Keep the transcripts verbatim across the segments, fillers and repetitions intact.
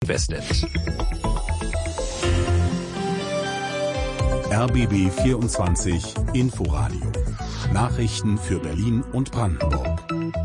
Westend. R B B vierundzwanzig Inforadio. Nachrichten für Berlin und Brandenburg.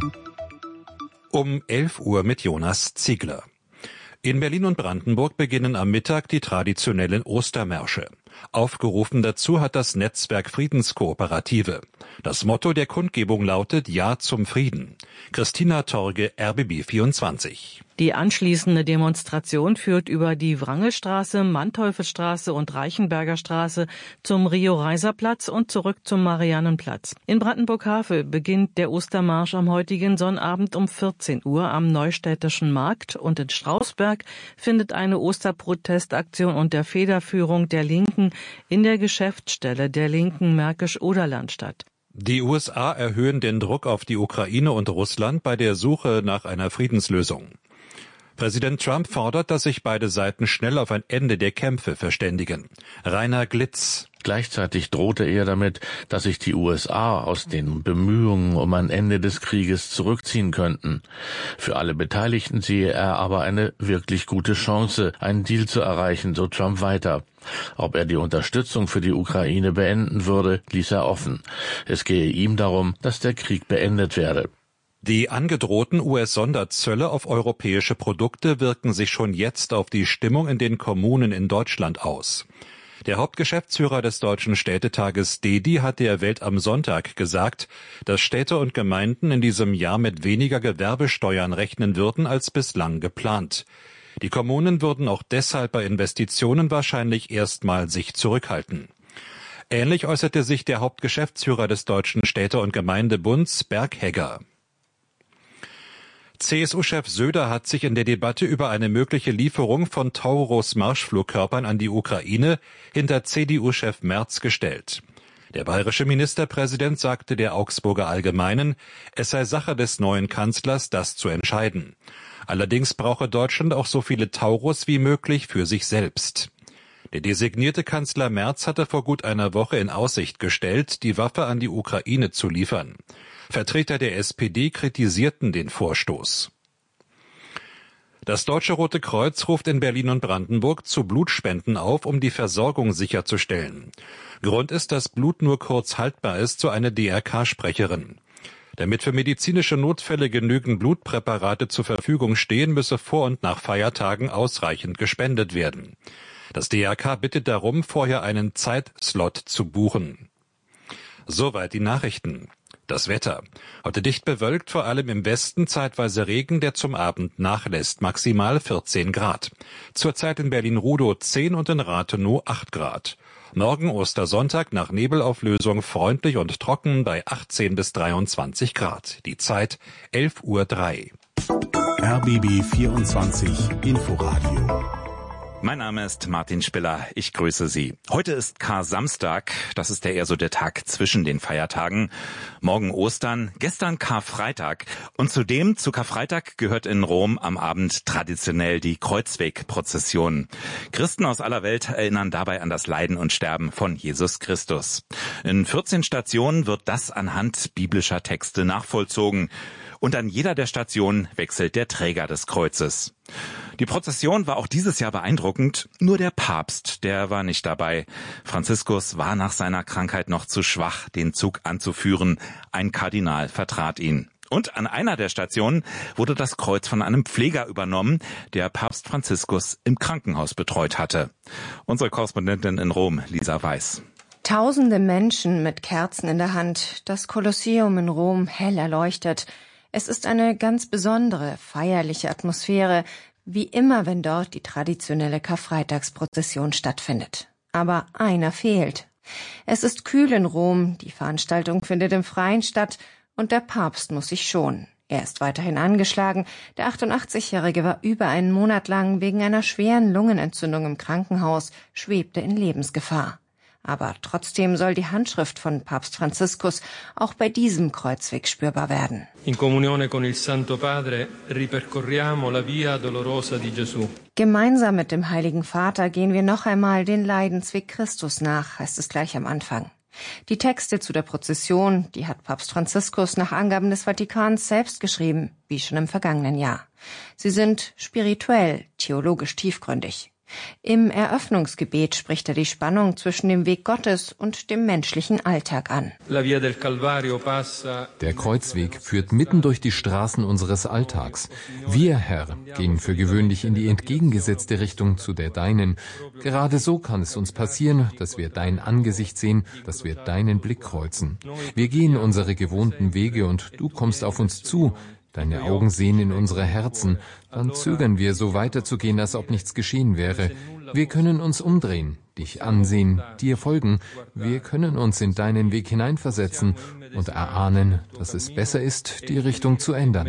Um elf Uhr mit Jonas Ziegler. In Berlin und Brandenburg beginnen am Mittag die traditionellen Ostermärsche. Aufgerufen dazu hat das Netzwerk Friedenskooperative. Das Motto der Kundgebung lautet Ja zum Frieden. Christina Torge, R B B vierundzwanzig. Die anschließende Demonstration führt über die Wrangelstraße, Manteufelstraße und Reichenberger Straße zum Rio-Reiser-Platz und zurück zum Mariannenplatz. In Brandenburg-Havel beginnt der Ostermarsch am heutigen Sonnabend um vierzehn Uhr am Neustädtischen Markt und in Strausberg findet eine Osterprotestaktion unter Federführung der Linken in der Geschäftsstelle der Linken Märkisch-Oderland statt. Die U S A erhöhen den Druck auf die Ukraine und Russland bei der Suche nach einer Friedenslösung. Präsident Trump fordert, dass sich beide Seiten schnell auf ein Ende der Kämpfe verständigen. Rainer Glitz. Gleichzeitig drohte er damit, dass sich die U S A aus den Bemühungen um ein Ende des Krieges zurückziehen könnten. Für alle Beteiligten sehe er aber eine wirklich gute Chance, einen Deal zu erreichen, so Trump weiter. Ob er die Unterstützung für die Ukraine beenden würde, ließ er offen. Es gehe ihm darum, dass der Krieg beendet werde. Die angedrohten U S-Sonderzölle auf europäische Produkte wirken sich schon jetzt auf die Stimmung in den Kommunen in Deutschland aus. Der Hauptgeschäftsführer des Deutschen Städtetages Dedi hat der Welt am Sonntag gesagt, dass Städte und Gemeinden in diesem Jahr mit weniger Gewerbesteuern rechnen würden als bislang geplant. Die Kommunen würden auch deshalb bei Investitionen wahrscheinlich erstmal sich zurückhalten. Ähnlich äußerte sich der Hauptgeschäftsführer des Deutschen Städte- und Gemeindebunds Berghegger. C S U-Chef Söder hat sich in der Debatte über eine mögliche Lieferung von Taurus-Marschflugkörpern an die Ukraine hinter C D U-Chef Merz gestellt. Der bayerische Ministerpräsident sagte der Augsburger Allgemeinen, es sei Sache des neuen Kanzlers, das zu entscheiden. Allerdings brauche Deutschland auch so viele Taurus wie möglich für sich selbst. Der designierte Kanzler Merz hatte vor gut einer Woche in Aussicht gestellt, die Waffe an die Ukraine zu liefern. Vertreter der S P D kritisierten den Vorstoß. Das Deutsche Rote Kreuz ruft in Berlin und Brandenburg zu Blutspenden auf, um die Versorgung sicherzustellen. Grund ist, dass Blut nur kurz haltbar ist, so eine D R K-Sprecherin. Damit für medizinische Notfälle genügend Blutpräparate zur Verfügung stehen, müsse vor und nach Feiertagen ausreichend gespendet werden. Das D R K bittet darum, vorher einen Zeitslot zu buchen. Soweit die Nachrichten. Das Wetter. Heute dicht bewölkt, vor allem im Westen zeitweise Regen, der zum Abend nachlässt. Maximal vierzehn Grad. Zurzeit in Berlin-Rudow zehn und in Rathenow acht Grad. Morgen Ostersonntag nach Nebelauflösung freundlich und trocken bei achtzehn bis dreiundzwanzig Grad. Die Zeit elf Uhr drei. R B B vierundzwanzig Inforadio. Mein Name ist Martin Spiller. Ich grüße Sie. Heute ist Kar-Samstag. Das ist ja eher so der Tag zwischen den Feiertagen. Morgen Ostern, gestern Karfreitag. Und zudem zu Karfreitag gehört in Rom am Abend traditionell die Kreuzwegprozession. Christen aus aller Welt erinnern dabei an das Leiden und Sterben von Jesus Christus. In vierzehn Stationen wird das anhand biblischer Texte nachvollzogen. Und an jeder der Stationen wechselt der Träger des Kreuzes. Die Prozession war auch dieses Jahr beeindruckend, nur der Papst, der war nicht dabei. Franziskus war nach seiner Krankheit noch zu schwach, den Zug anzuführen. Ein Kardinal vertrat ihn. Und an einer der Stationen wurde das Kreuz von einem Pfleger übernommen, der Papst Franziskus im Krankenhaus betreut hatte. Unsere Korrespondentin in Rom, Lisa Weiß. Tausende Menschen mit Kerzen in der Hand, das Kolosseum in Rom hell erleuchtet. Es ist eine ganz besondere, feierliche Atmosphäre, wie immer, wenn dort die traditionelle Karfreitagsprozession stattfindet. Aber einer fehlt. Es ist kühl in Rom, die Veranstaltung findet im Freien statt und der Papst muss sich schonen. Er ist weiterhin angeschlagen. Der achtundachtzigjährige war über einen Monat lang wegen einer schweren Lungenentzündung im Krankenhaus, schwebte in Lebensgefahr. Aber trotzdem soll die Handschrift von Papst Franziskus auch bei diesem Kreuzweg spürbar werden. In comunione con il Santo Padre ripercorriamo la via dolorosa di Gesù. Gemeinsam mit dem Heiligen Vater gehen wir noch einmal den Leidensweg Christus nach, heißt es gleich am Anfang. Die Texte zu der Prozession, die hat Papst Franziskus nach Angaben des Vatikans selbst geschrieben, wie schon im vergangenen Jahr. Sie sind spirituell, theologisch tiefgründig. Im Eröffnungsgebet spricht er die Spannung zwischen dem Weg Gottes und dem menschlichen Alltag an. Der Kreuzweg führt mitten durch die Straßen unseres Alltags. Wir, Herr, gehen für gewöhnlich in die entgegengesetzte Richtung zu der deinen. Gerade so kann es uns passieren, dass wir dein Angesicht sehen, dass wir deinen Blick kreuzen. Wir gehen unsere gewohnten Wege und du kommst auf uns zu. Deine Augen sehen in unsere Herzen. Dann zögern wir, so weiterzugehen, als ob nichts geschehen wäre. Wir können uns umdrehen, dich ansehen, dir folgen. Wir können uns in deinen Weg hineinversetzen und erahnen, dass es besser ist, die Richtung zu ändern.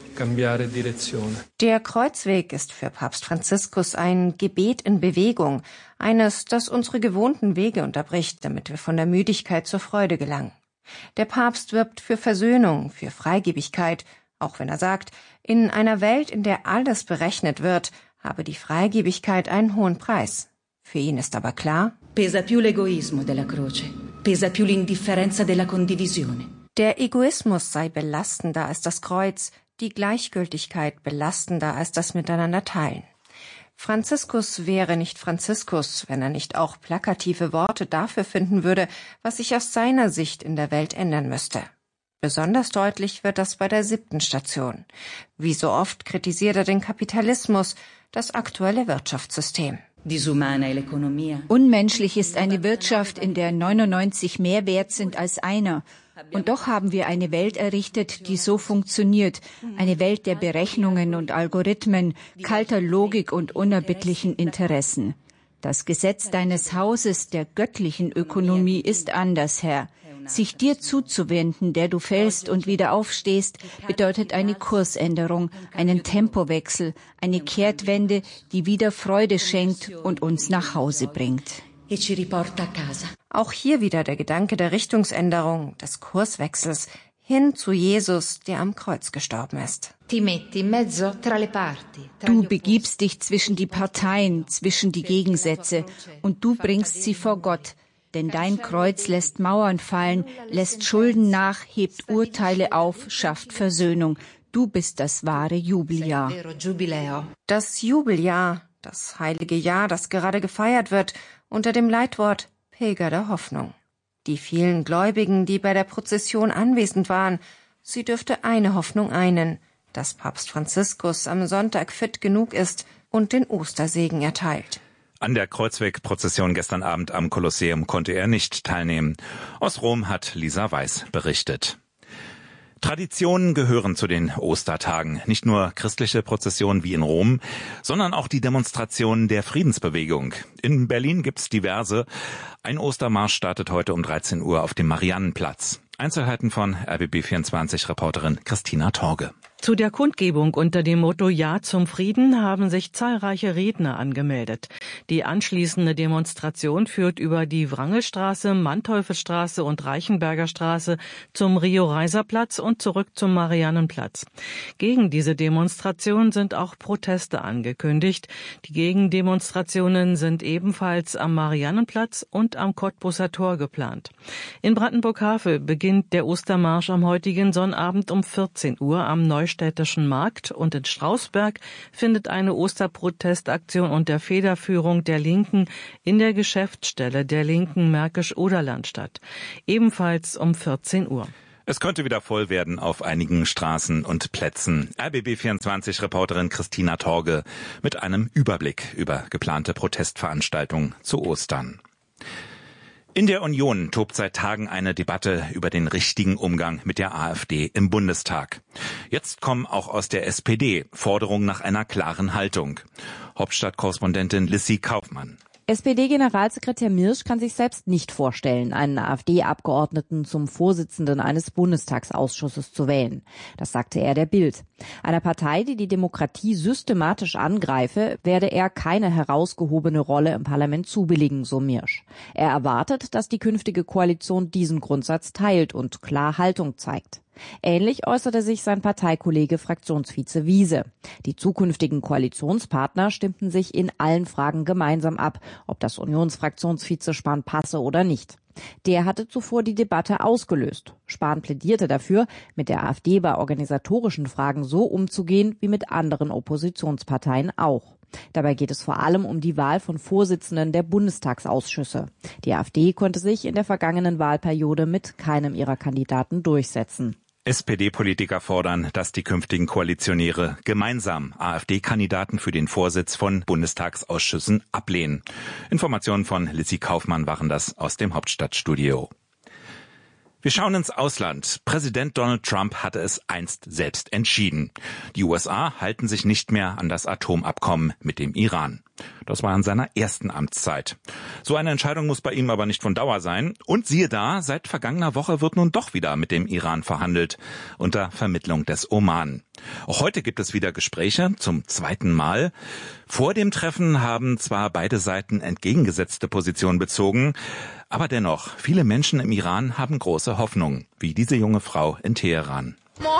Der Kreuzweg ist für Papst Franziskus ein Gebet in Bewegung, eines, das unsere gewohnten Wege unterbricht, damit wir von der Müdigkeit zur Freude gelangen. Der Papst wirbt für Versöhnung, für Freigebigkeit, auch wenn er sagt, in einer Welt, in der alles berechnet wird, habe die Freigebigkeit einen hohen Preis. Für ihn ist aber klar, pesa più l'egoismo della croce, pesa più l'indifferenza della condivisione. Der Egoismus sei belastender als das Kreuz, die Gleichgültigkeit belastender als das Miteinanderteilen. Franziskus wäre nicht Franziskus, wenn er nicht auch plakative Worte dafür finden würde, was sich aus seiner Sicht in der Welt ändern müsste. Besonders deutlich wird das bei der siebten Station. Wie so oft kritisiert er den Kapitalismus, das aktuelle Wirtschaftssystem. Unmenschlich ist eine Wirtschaft, in der neunundneunzig mehr wert sind als einer. Und doch haben wir eine Welt errichtet, die so funktioniert. Eine Welt der Berechnungen und Algorithmen, kalter Logik und unerbittlichen Interessen. Das Gesetz deines Hauses, der göttlichen Ökonomie, ist anders, Herr. Sich dir zuzuwenden, der du fällst und wieder aufstehst, bedeutet eine Kursänderung, einen Tempowechsel, eine Kehrtwende, die wieder Freude schenkt und uns nach Hause bringt. Auch hier wieder der Gedanke der Richtungsänderung, des Kurswechsels hin zu Jesus, der am Kreuz gestorben ist. Du begibst dich zwischen die Parteien, zwischen die Gegensätze, und du bringst sie vor Gott. Denn dein Kreuz lässt Mauern fallen, lässt Schulden nach, hebt Urteile auf, schafft Versöhnung. Du bist das wahre Jubeljahr. Das Jubeljahr, das heilige Jahr, das gerade gefeiert wird, unter dem Leitwort Pilger der Hoffnung. Die vielen Gläubigen, die bei der Prozession anwesend waren, sie dürfte eine Hoffnung einen, dass Papst Franziskus am Sonntag fit genug ist und den Ostersegen erteilt. An der Kreuzwegprozession gestern Abend am Kolosseum konnte er nicht teilnehmen. Aus Rom hat Lisa Weiß berichtet. Traditionen gehören zu den Ostertagen. Nicht nur christliche Prozessionen wie in Rom, sondern auch die Demonstrationen der Friedensbewegung. In Berlin gibt's diverse. Ein Ostermarsch startet heute um dreizehn Uhr auf dem Mariannenplatz. Einzelheiten von R B B vierundzwanzig-Reporterin Christina Torge. Zu der Kundgebung unter dem Motto Ja zum Frieden haben sich zahlreiche Redner angemeldet. Die anschließende Demonstration führt über die Wrangelstraße, Manteuffelstraße und Reichenberger Straße zum Rio-Reiser-Platz und zurück zum Mariannenplatz. Gegen diese Demonstration sind auch Proteste angekündigt. Die Gegendemonstrationen sind ebenfalls am Mariannenplatz und am Cottbuser Tor geplant. In Brandenburg-Havel beginnt der Ostermarsch am heutigen Sonnabend um vierzehn Uhr am Neustädtischen Markt und in Strausberg findet eine Osterprotestaktion unter Federführung der Linken in der Geschäftsstelle der Linken Märkisch-Oderland statt. Ebenfalls um vierzehn Uhr. Es könnte wieder voll werden auf einigen Straßen und Plätzen. R B B vierundzwanzig-Reporterin Christina Torge mit einem Überblick über geplante Protestveranstaltungen zu Ostern. In der Union tobt seit Tagen eine Debatte über den richtigen Umgang mit der AfD im Bundestag. Jetzt kommen auch aus der S P D Forderungen nach einer klaren Haltung. Hauptstadtkorrespondentin Lissy Kaufmann. S P D-Generalsekretär Mirsch kann sich selbst nicht vorstellen, einen AfD-Abgeordneten zum Vorsitzenden eines Bundestagsausschusses zu wählen. Das sagte er der Bild. Einer Partei, die die Demokratie systematisch angreife, werde er keine herausgehobene Rolle im Parlament zubilligen, so Mirsch. Er erwartet, dass die künftige Koalition diesen Grundsatz teilt und klar Haltung zeigt. Ähnlich äußerte sich sein Parteikollege Fraktionsvize Wiese. Die zukünftigen Koalitionspartner stimmten sich in allen Fragen gemeinsam ab, ob das Unionsfraktionsvize Spahn passe oder nicht. Der hatte zuvor die Debatte ausgelöst. Spahn plädierte dafür, mit der AfD bei organisatorischen Fragen so umzugehen wie mit anderen Oppositionsparteien auch. Dabei geht es vor allem um die Wahl von Vorsitzenden der Bundestagsausschüsse. Die AfD konnte sich in der vergangenen Wahlperiode mit keinem ihrer Kandidaten durchsetzen. S P D-Politiker fordern, dass die künftigen Koalitionäre gemeinsam AfD-Kandidaten für den Vorsitz von Bundestagsausschüssen ablehnen. Informationen von Lissy Kaufmann waren das aus dem Hauptstadtstudio. Wir schauen ins Ausland. Präsident Donald Trump hatte es einst selbst entschieden. Die U S A halten sich nicht mehr an das Atomabkommen mit dem Iran. Das war in seiner ersten Amtszeit. So eine Entscheidung muss bei ihm aber nicht von Dauer sein. Und siehe da, seit vergangener Woche wird nun doch wieder mit dem Iran verhandelt, unter Vermittlung des Oman. Auch heute gibt es wieder Gespräche, zum zweiten Mal. Vor dem Treffen haben zwar beide Seiten entgegengesetzte Positionen bezogen, aber dennoch, viele Menschen im Iran haben große Hoffnung, wie diese junge Frau in Teheran.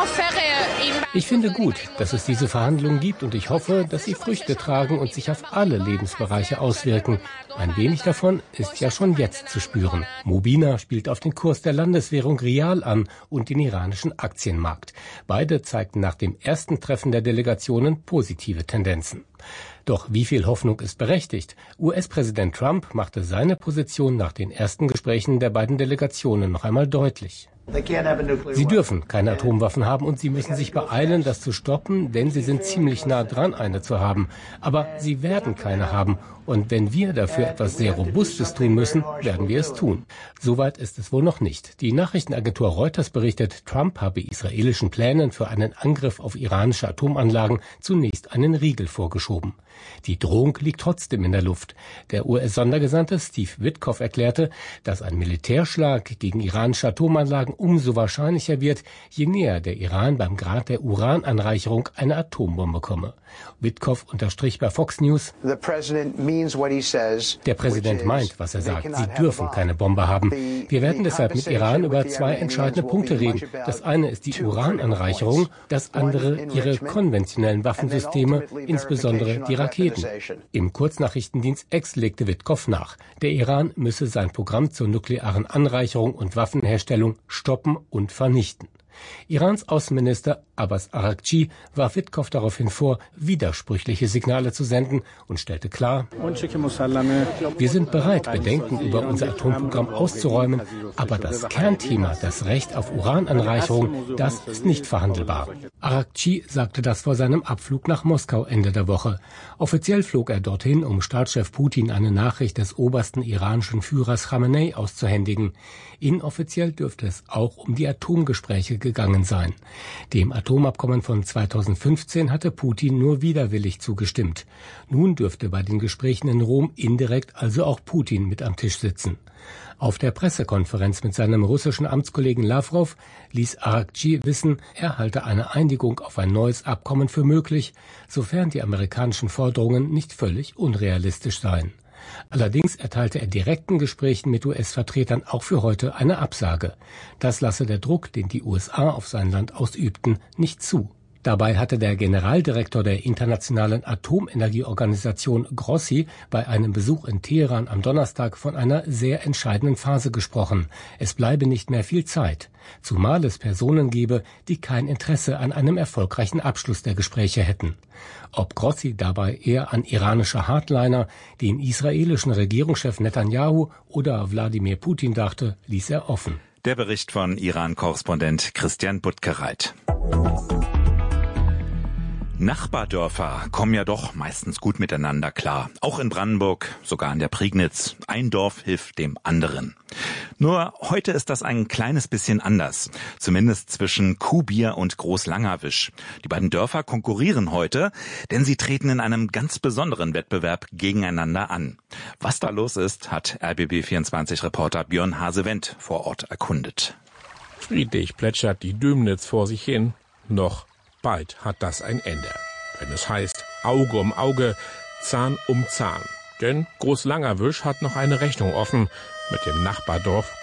Ich finde gut, dass es diese Verhandlungen gibt und ich hoffe, dass sie Früchte tragen und sich auf alle Lebensbereiche auswirken. Ein wenig davon ist ja schon jetzt zu spüren. Mobina spielt auf den Kurs der Landeswährung Rial an und den iranischen Aktienmarkt. Beide zeigten nach dem ersten Treffen der Delegationen positive Tendenzen. Doch wie viel Hoffnung ist berechtigt? U S-Präsident Trump machte seine Position nach den ersten Gesprächen der beiden Delegationen noch einmal deutlich. Sie dürfen keine Atomwaffen haben und sie müssen sich beeilen, das zu stoppen, denn sie sind ziemlich nah dran, eine zu haben. Aber sie werden keine haben. Und wenn wir dafür etwas sehr Robustes tun müssen, werden wir es tun. Soweit ist es wohl noch nicht. Die Nachrichtenagentur Reuters berichtet, Trump habe israelischen Plänen für einen Angriff auf iranische Atomanlagen zunächst einen Riegel vorgeschoben. Die Drohung liegt trotzdem in der Luft. Der U S-Sondergesandte Steve Witkoff erklärte, dass ein Militärschlag gegen iranische Atomanlagen umso wahrscheinlicher wird, je näher der Iran beim Grad der Urananreicherung eine Atombombe komme. Witkoff unterstrich bei Fox News: Der Präsident meint, was er sagt. Sie dürfen keine Bombe haben. Wir werden deshalb mit Iran über zwei entscheidende Punkte reden. Das eine ist die Urananreicherung, das andere ihre konventionellen Waffensysteme, insbesondere die Raketen. Im Kurznachrichtendienst X legte Witkoff nach. Der Iran müsse sein Programm zur nuklearen Anreicherung und Waffenherstellung stoppen und vernichten. Irans Außenminister Abbas Araghchi warf Witkoff daraufhin vor, widersprüchliche Signale zu senden und stellte klar: Wir sind bereit, Bedenken über unser Atomprogramm auszuräumen, aber das Kernthema, das Recht auf Urananreicherung, das ist nicht verhandelbar. Araghchi sagte das vor seinem Abflug nach Moskau Ende der Woche. Offiziell flog er dorthin, um Staatschef Putin eine Nachricht des obersten iranischen Führers Khamenei auszuhändigen. Inoffiziell dürfte es auch um die Atomgespräche gegangen sein. Dem Atomabkommen von zweitausendfünfzehn hatte Putin nur widerwillig zugestimmt. Nun dürfte bei den Gesprächen in Rom indirekt also auch Putin mit am Tisch sitzen. Auf der Pressekonferenz mit seinem russischen Amtskollegen Lavrov ließ Araghchi wissen, er halte eine Einigung auf ein neues Abkommen für möglich, sofern die amerikanischen Forderungen nicht völlig unrealistisch seien. Allerdings erteilte er direkten Gesprächen mit U S-Vertretern auch für heute eine Absage. Das lasse der Druck, den die U S A auf sein Land ausübten, nicht zu. Dabei hatte der Generaldirektor der Internationalen Atomenergieorganisation Grossi bei einem Besuch in Teheran am Donnerstag von einer sehr entscheidenden Phase gesprochen. Es bleibe nicht mehr viel Zeit, zumal es Personen gebe, die kein Interesse an einem erfolgreichen Abschluss der Gespräche hätten. Ob Grossi dabei eher an iranische Hardliner, den israelischen Regierungschef Netanyahu oder Wladimir Putin dachte, ließ er offen. Der Bericht von Iran-Korrespondent Christian Buttgereit. Nachbardörfer kommen ja doch meistens gut miteinander klar. Auch in Brandenburg, sogar an der Prignitz. Ein Dorf hilft dem anderen. Nur heute ist das ein kleines bisschen anders. Zumindest zwischen Kuhbier und Großlangerwisch. Die beiden Dörfer konkurrieren heute, denn sie treten in einem ganz besonderen Wettbewerb gegeneinander an. Was da los ist, hat R B B vierundzwanzig-Reporter Björn Hasewendt vor Ort erkundet. Friedlich plätschert die Dömnitz vor sich hin. Noch bald hat das ein Ende, wenn es heißt Auge um Auge, Zahn um Zahn. Denn Großlangerwisch hat noch eine Rechnung offen mit dem Nachbardorf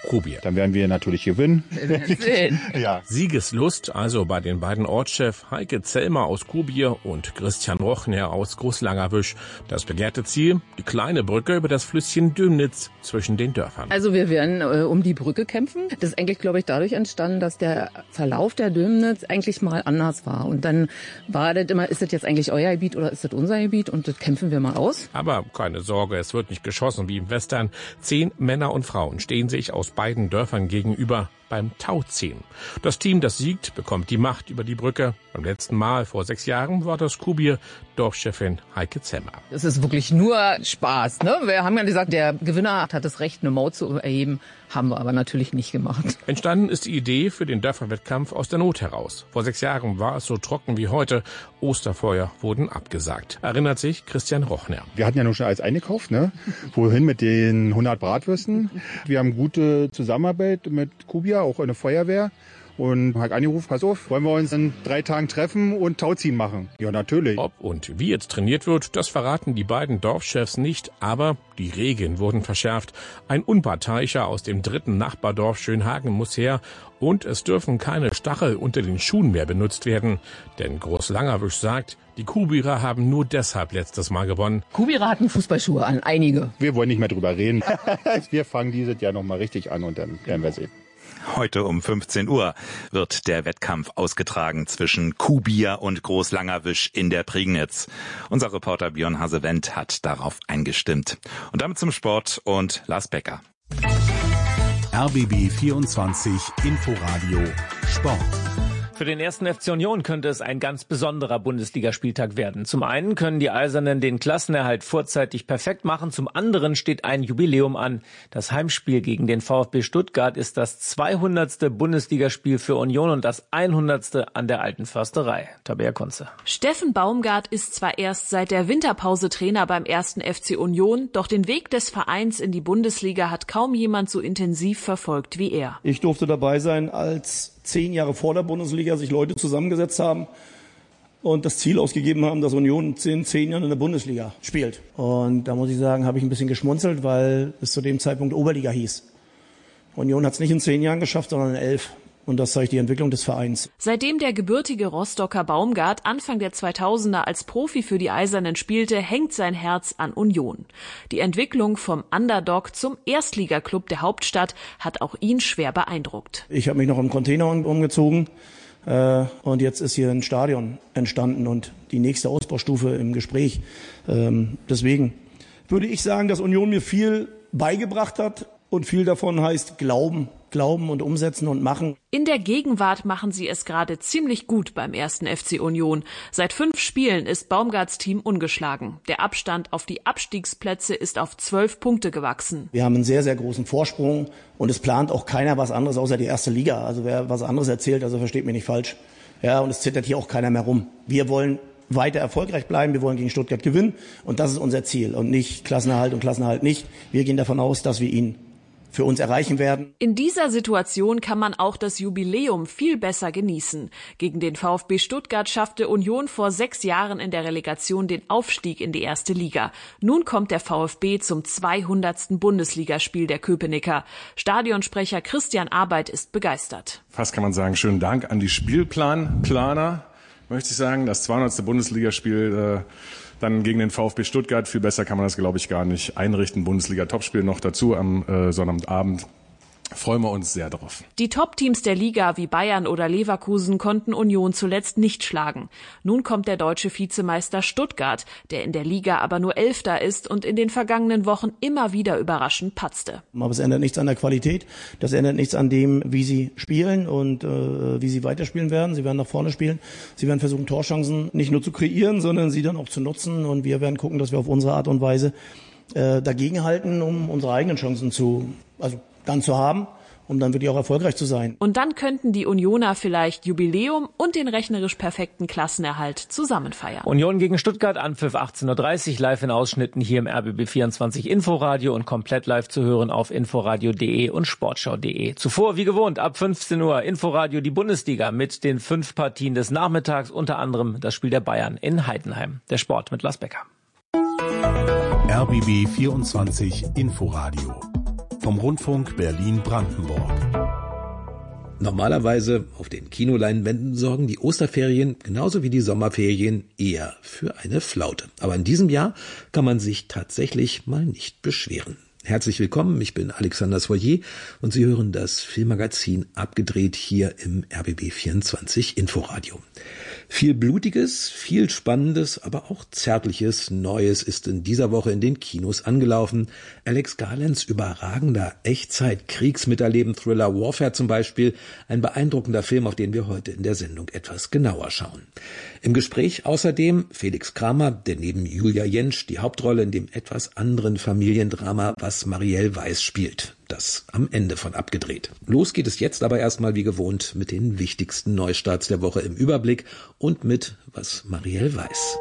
Kubier. Dann werden wir natürlich gewinnen. Wir werden sehen. Ja. Siegeslust also bei den beiden Ortschefs Heike Zellmer aus Kubier und Christian Rochner aus Großlangerwisch. Das begehrte Ziel, die kleine Brücke über das Flüsschen Dömnitz zwischen den Dörfern. Also wir werden äh, um die Brücke kämpfen. Das ist eigentlich, glaube ich, dadurch entstanden, dass der Verlauf der Dömnitz eigentlich mal anders war. Und dann war das immer, ist das jetzt eigentlich euer Gebiet oder ist das unser Gebiet? Und das kämpfen wir mal aus. Aber keine Sorge, es wird nicht geschossen wie im Western. Zehn Männer und Frauen stehen sich aus beiden Dörfern gegenüber beim Tauziehen. Das Team, das siegt, bekommt die Macht über die Brücke. Beim letzten Mal, vor sechs Jahren, war das Kubier Dorfchefin Heike Zellmer. Es ist wirklich nur Spaß, ne? Wir haben ja gesagt, der Gewinner hat das Recht, eine Maut zu erheben. Haben wir aber natürlich nicht gemacht. Entstanden ist die Idee für den Dörferwettkampf aus der Not heraus. Vor sechs Jahren war es so trocken wie heute. Osterfeuer wurden abgesagt. Erinnert sich Christian Rochner. Wir hatten ja nur schon alles eingekauft, ne? Wohin mit den hundert Bratwürsten. Wir haben gute Zusammenarbeit mit Kubier, auch in der Feuerwehr. Und hat angerufen, pass auf, wollen wir uns in drei Tagen treffen und Tauziehen machen? Ja, natürlich. Ob und wie jetzt trainiert wird, das verraten die beiden Dorfchefs nicht, aber die Regeln wurden verschärft. Ein Unparteiischer aus dem dritten Nachbardorf Schönhagen muss her und es dürfen keine Stachel unter den Schuhen mehr benutzt werden. Denn Großlangerwisch sagt, die Kubierer haben nur deshalb letztes Mal gewonnen. Kubierer hatten Fußballschuhe an, einige. Wir wollen nicht mehr drüber reden. Wir fangen dieses Jahr nochmal richtig an und dann werden wir sehen. Heute um fünfzehn Uhr wird der Wettkampf ausgetragen zwischen Kubier und Großlangerwisch in der Prignitz. Unser Reporter Björn Hasewendt hat darauf eingestimmt. Und damit zum Sport und Lars Becker. R B B vierundzwanzig Inforadio Sport. Für den ersten F C Union könnte es ein ganz besonderer Bundesligaspieltag werden. Zum einen können die Eisernen den Klassenerhalt vorzeitig perfekt machen, zum anderen steht ein Jubiläum an. Das Heimspiel gegen den VfB Stuttgart ist das zweihundertste Bundesligaspiel für Union und das hundertste an der Alten Försterei. Tabea Kunze. Steffen Baumgart ist zwar erst seit der Winterpause Trainer beim ersten F C Union, doch den Weg des Vereins in die Bundesliga hat kaum jemand so intensiv verfolgt wie er. Ich durfte dabei sein, als zehn Jahre vor der Bundesliga sich Leute zusammengesetzt haben und das Ziel ausgegeben haben, dass Union in zehn Jahren in der Bundesliga spielt. Und da muss ich sagen, habe ich ein bisschen geschmunzelt, weil es zu dem Zeitpunkt Oberliga hieß. Union hat es nicht in zehn Jahren geschafft, sondern in elf. Und das zeigt die Entwicklung des Vereins. Seitdem der gebürtige Rostocker Baumgart Anfang der zweitausender als Profi für die Eisernen spielte, hängt sein Herz an Union. Die Entwicklung vom Underdog zum Erstligaklub der Hauptstadt hat auch ihn schwer beeindruckt. Ich habe mich noch im Container umgezogen äh, und jetzt ist hier ein Stadion entstanden und die nächste Ausbaustufe im Gespräch. Ähm, deswegen würde ich sagen, dass Union mir viel beigebracht hat und viel davon heißt Glauben. Glauben und umsetzen und machen. In der Gegenwart machen sie es gerade ziemlich gut beim ersten F C Union. Seit fünf Spielen ist Baumgarts Team ungeschlagen. Der Abstand auf die Abstiegsplätze ist auf zwölf Punkte gewachsen. Wir haben einen sehr, sehr großen Vorsprung und es plant auch keiner was anderes außer die erste Liga. Also wer was anderes erzählt, also versteht mich nicht falsch. Ja, und es zittert hier auch keiner mehr rum. Wir wollen weiter erfolgreich bleiben, wir wollen gegen Stuttgart gewinnen und das ist unser Ziel und nicht Klassenerhalt und Klassenerhalt nicht. Wir gehen davon aus, dass wir ihn für uns erreichen werden. In dieser Situation kann man auch das Jubiläum viel besser genießen. Gegen den VfB Stuttgart schaffte Union vor sechs Jahren in der Relegation den Aufstieg in die erste Liga. Nun kommt der VfB zum zweihundertsten Bundesligaspiel der Köpenicker. Stadionsprecher Christian Arbeit ist begeistert. Fast kann man sagen, schönen Dank an die Spielplanplaner, möchte ich sagen. Das zweihundertste Bundesligaspiel äh, dann gegen den VfB Stuttgart. Viel besser kann man das, glaube ich, gar nicht einrichten. Bundesliga-Topspiel noch dazu am äh, Sonnabendabend. Freuen wir uns sehr drauf. Die Top-Teams der Liga wie Bayern oder Leverkusen konnten Union zuletzt nicht schlagen. Nun kommt der deutsche Vizemeister Stuttgart, der in der Liga aber nur Elfter ist und in den vergangenen Wochen immer wieder überraschend patzte. Aber es ändert nichts an der Qualität, das ändert nichts an dem, wie sie spielen und äh, wie sie weiterspielen werden. Sie werden nach vorne spielen, sie werden versuchen, Torchancen nicht nur zu kreieren, sondern sie dann auch zu nutzen. Und wir werden gucken, dass wir auf unsere Art und Weise äh, dagegenhalten, um unsere eigenen Chancen zu, also dann zu haben, um dann wirklich auch erfolgreich zu sein. Und dann könnten die Unioner vielleicht Jubiläum und den rechnerisch perfekten Klassenerhalt zusammen feiern. Union gegen Stuttgart, Anpfiff achtzehn Uhr dreißig, live in Ausschnitten hier im R B B vierundzwanzig Inforadio und komplett live zu hören auf inforadio punkt de und sportschau punkt de. Zuvor, wie gewohnt, ab fünfzehn Uhr Inforadio die Bundesliga mit den fünf Partien des Nachmittags, unter anderem das Spiel der Bayern in Heidenheim. Der Sport mit Lars Becker. R B B vierundzwanzig Inforadio vom Rundfunk Berlin-Brandenburg. Normalerweise auf den Kinoleinwänden sorgen die Osterferien genauso wie die Sommerferien eher für eine Flaute. Aber in diesem Jahr kann man sich tatsächlich mal nicht beschweren. Herzlich willkommen, ich bin Alexander Soyer und Sie hören das Filmmagazin Abgedreht hier im R B B vierundzwanzig Inforadio. Viel Blutiges, viel Spannendes, aber auch Zärtliches Neues ist in dieser Woche in den Kinos angelaufen. Alex Garlands überragender Echtzeit-Kriegsmiterleben-Thriller Warfare zum Beispiel, ein beeindruckender Film, auf den wir heute in der Sendung etwas genauer schauen. Im Gespräch außerdem Felix Kramer, der neben Julia Jentsch die Hauptrolle in dem etwas anderen Familiendrama Was Marielle Weiß spielt. Das am Ende von Abgedreht. Los geht es jetzt aber erstmal wie gewohnt mit den wichtigsten Neustarts der Woche im Überblick und mit Was Marielle Weiß.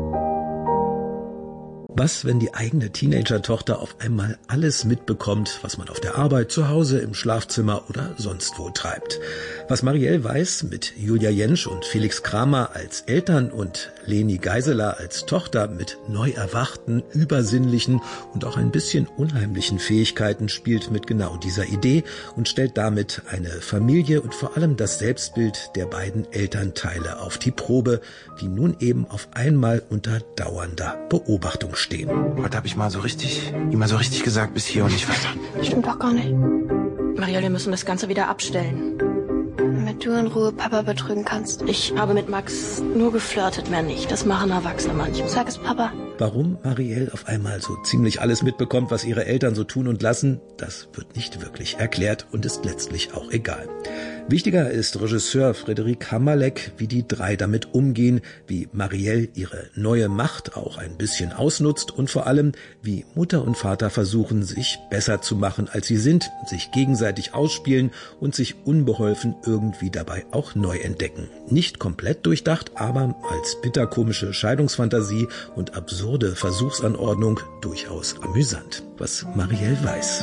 Was, wenn die eigene Teenager-Tochter auf einmal alles mitbekommt, was man auf der Arbeit, zu Hause, im Schlafzimmer oder sonst wo treibt? Was Marielle Weiß mit Julia Jentsch und Felix Kramer als Eltern und Leni Geiseler als Tochter mit neu erwachten, übersinnlichen und auch ein bisschen unheimlichen Fähigkeiten spielt mit genau dieser Idee und stellt damit eine Familie und vor allem das Selbstbild der beiden Elternteile auf die Probe, die nun eben auf einmal unter dauernder Beobachtung stehen. Heute habe ich mal so richtig, immer so richtig gesagt, bis hier und nicht weiter. Stimmt doch gar nicht. Marielle, wir müssen das Ganze wieder abstellen. Damit du in Ruhe Papa betrügen kannst. Ich habe mit Max nur geflirtet, mehr nicht. Das machen Erwachsene manchmal. Sag es Papa. Warum Marielle auf einmal so ziemlich alles mitbekommt, was ihre Eltern so tun und lassen, das wird nicht wirklich erklärt und ist letztlich auch egal. Wichtiger ist Regisseur Frédéric Hamerlek, wie die drei damit umgehen, wie Marielle ihre neue Macht auch ein bisschen ausnutzt und vor allem, wie Mutter und Vater versuchen, sich besser zu machen, als sie sind, sich gegenseitig ausspielen und sich unbeholfen irgendwie dabei auch neu entdecken. Nicht komplett durchdacht, aber als bitterkomische Scheidungsfantasie und absurde Versuchsanordnung durchaus amüsant. Was Marielle Weiß.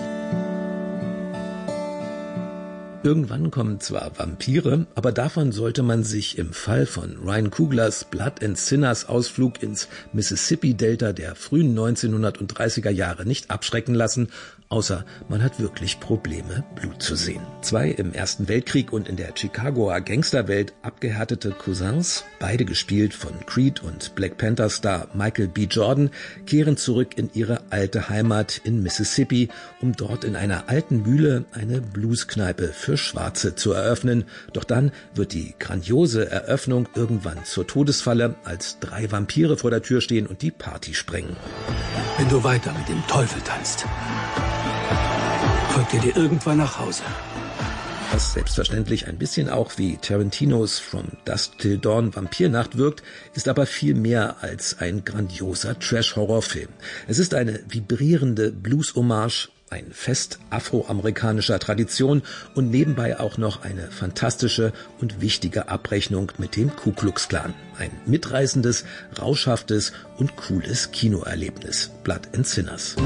Irgendwann kommen zwar Vampire, aber davon sollte man sich im Fall von Ryan Cooglers Blood and Sinners Ausflug ins Mississippi-Delta der frühen neunzehnhundertdreißiger Jahre nicht abschrecken lassen, außer man hat wirklich Probleme, Blut zu sehen. Zwei im Ersten Weltkrieg und in der Chicagoer Gangsterwelt abgehärtete Cousins, beide gespielt von Creed und Black Panther-Star Michael B. Jordan, kehren zurück in ihre alte Heimat in Mississippi, um dort in einer alten Mühle eine Blueskneipe für Schwarze zu eröffnen. Doch dann wird die grandiose Eröffnung irgendwann zur Todesfalle, als drei Vampire vor der Tür stehen und die Party sprengen. Wenn du weiter mit dem Teufel tanzt, folgt er dir irgendwann nach Hause. Was selbstverständlich ein bisschen auch wie Tarantinos From Dusk Till Dawn Vampirnacht wirkt, ist aber viel mehr als ein grandioser Trash-Horrorfilm. Es ist eine vibrierende Blues-Hommage, ein Fest afroamerikanischer Tradition und nebenbei auch noch eine fantastische und wichtige Abrechnung mit dem Ku Klux Klan. Ein mitreißendes, rauschhaftes und cooles Kinoerlebnis. Blood and Sinners.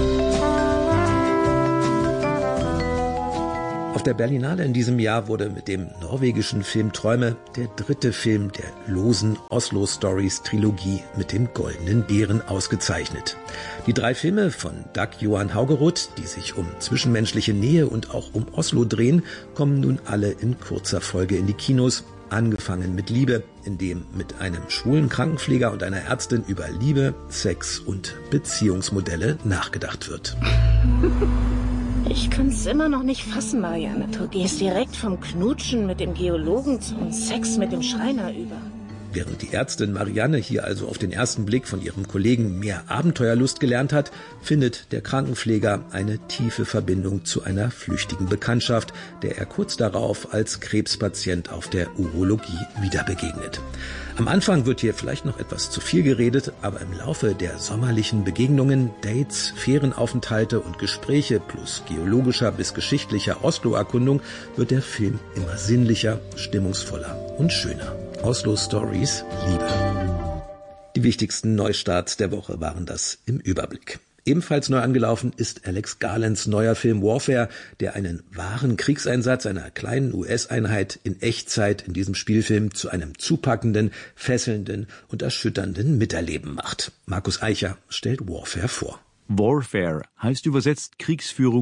Auf der Berlinale in diesem Jahr wurde mit dem norwegischen Film Träume der dritte Film der losen Oslo Stories Trilogie mit dem Goldenen Bären ausgezeichnet. Die drei Filme von Dag Johan Haugerud, die sich um zwischenmenschliche Nähe und auch um Oslo drehen, kommen nun alle in kurzer Folge in die Kinos. Angefangen mit Liebe, in dem mit einem schwulen Krankenpfleger und einer Ärztin über Liebe, Sex und Beziehungsmodelle nachgedacht wird. Ich kann's immer noch nicht fassen, Marianne. Du gehst direkt vom Knutschen mit dem Geologen zum Sex mit dem Schreiner über. Während die Ärztin Marianne hier also auf den ersten Blick von ihrem Kollegen mehr Abenteuerlust gelernt hat, findet der Krankenpfleger eine tiefe Verbindung zu einer flüchtigen Bekanntschaft, der er kurz darauf als Krebspatient auf der Urologie wieder begegnet. Am Anfang wird hier vielleicht noch etwas zu viel geredet, aber im Laufe der sommerlichen Begegnungen, Dates, Fährenaufenthalte und Gespräche plus geologischer bis geschichtlicher Oslo-Erkundung wird der Film immer sinnlicher, stimmungsvoller und schöner. Oslo Stories, Liebe. Die wichtigsten Neustarts der Woche waren das im Überblick. Ebenfalls neu angelaufen ist Alex Garlands neuer Film Warfare, der einen wahren Kriegseinsatz einer kleinen U S-Einheit in Echtzeit in diesem Spielfilm zu einem zupackenden, fesselnden und erschütternden Miterleben macht. Markus Eicher stellt Warfare vor. Warfare heißt übersetzt Kriegsführung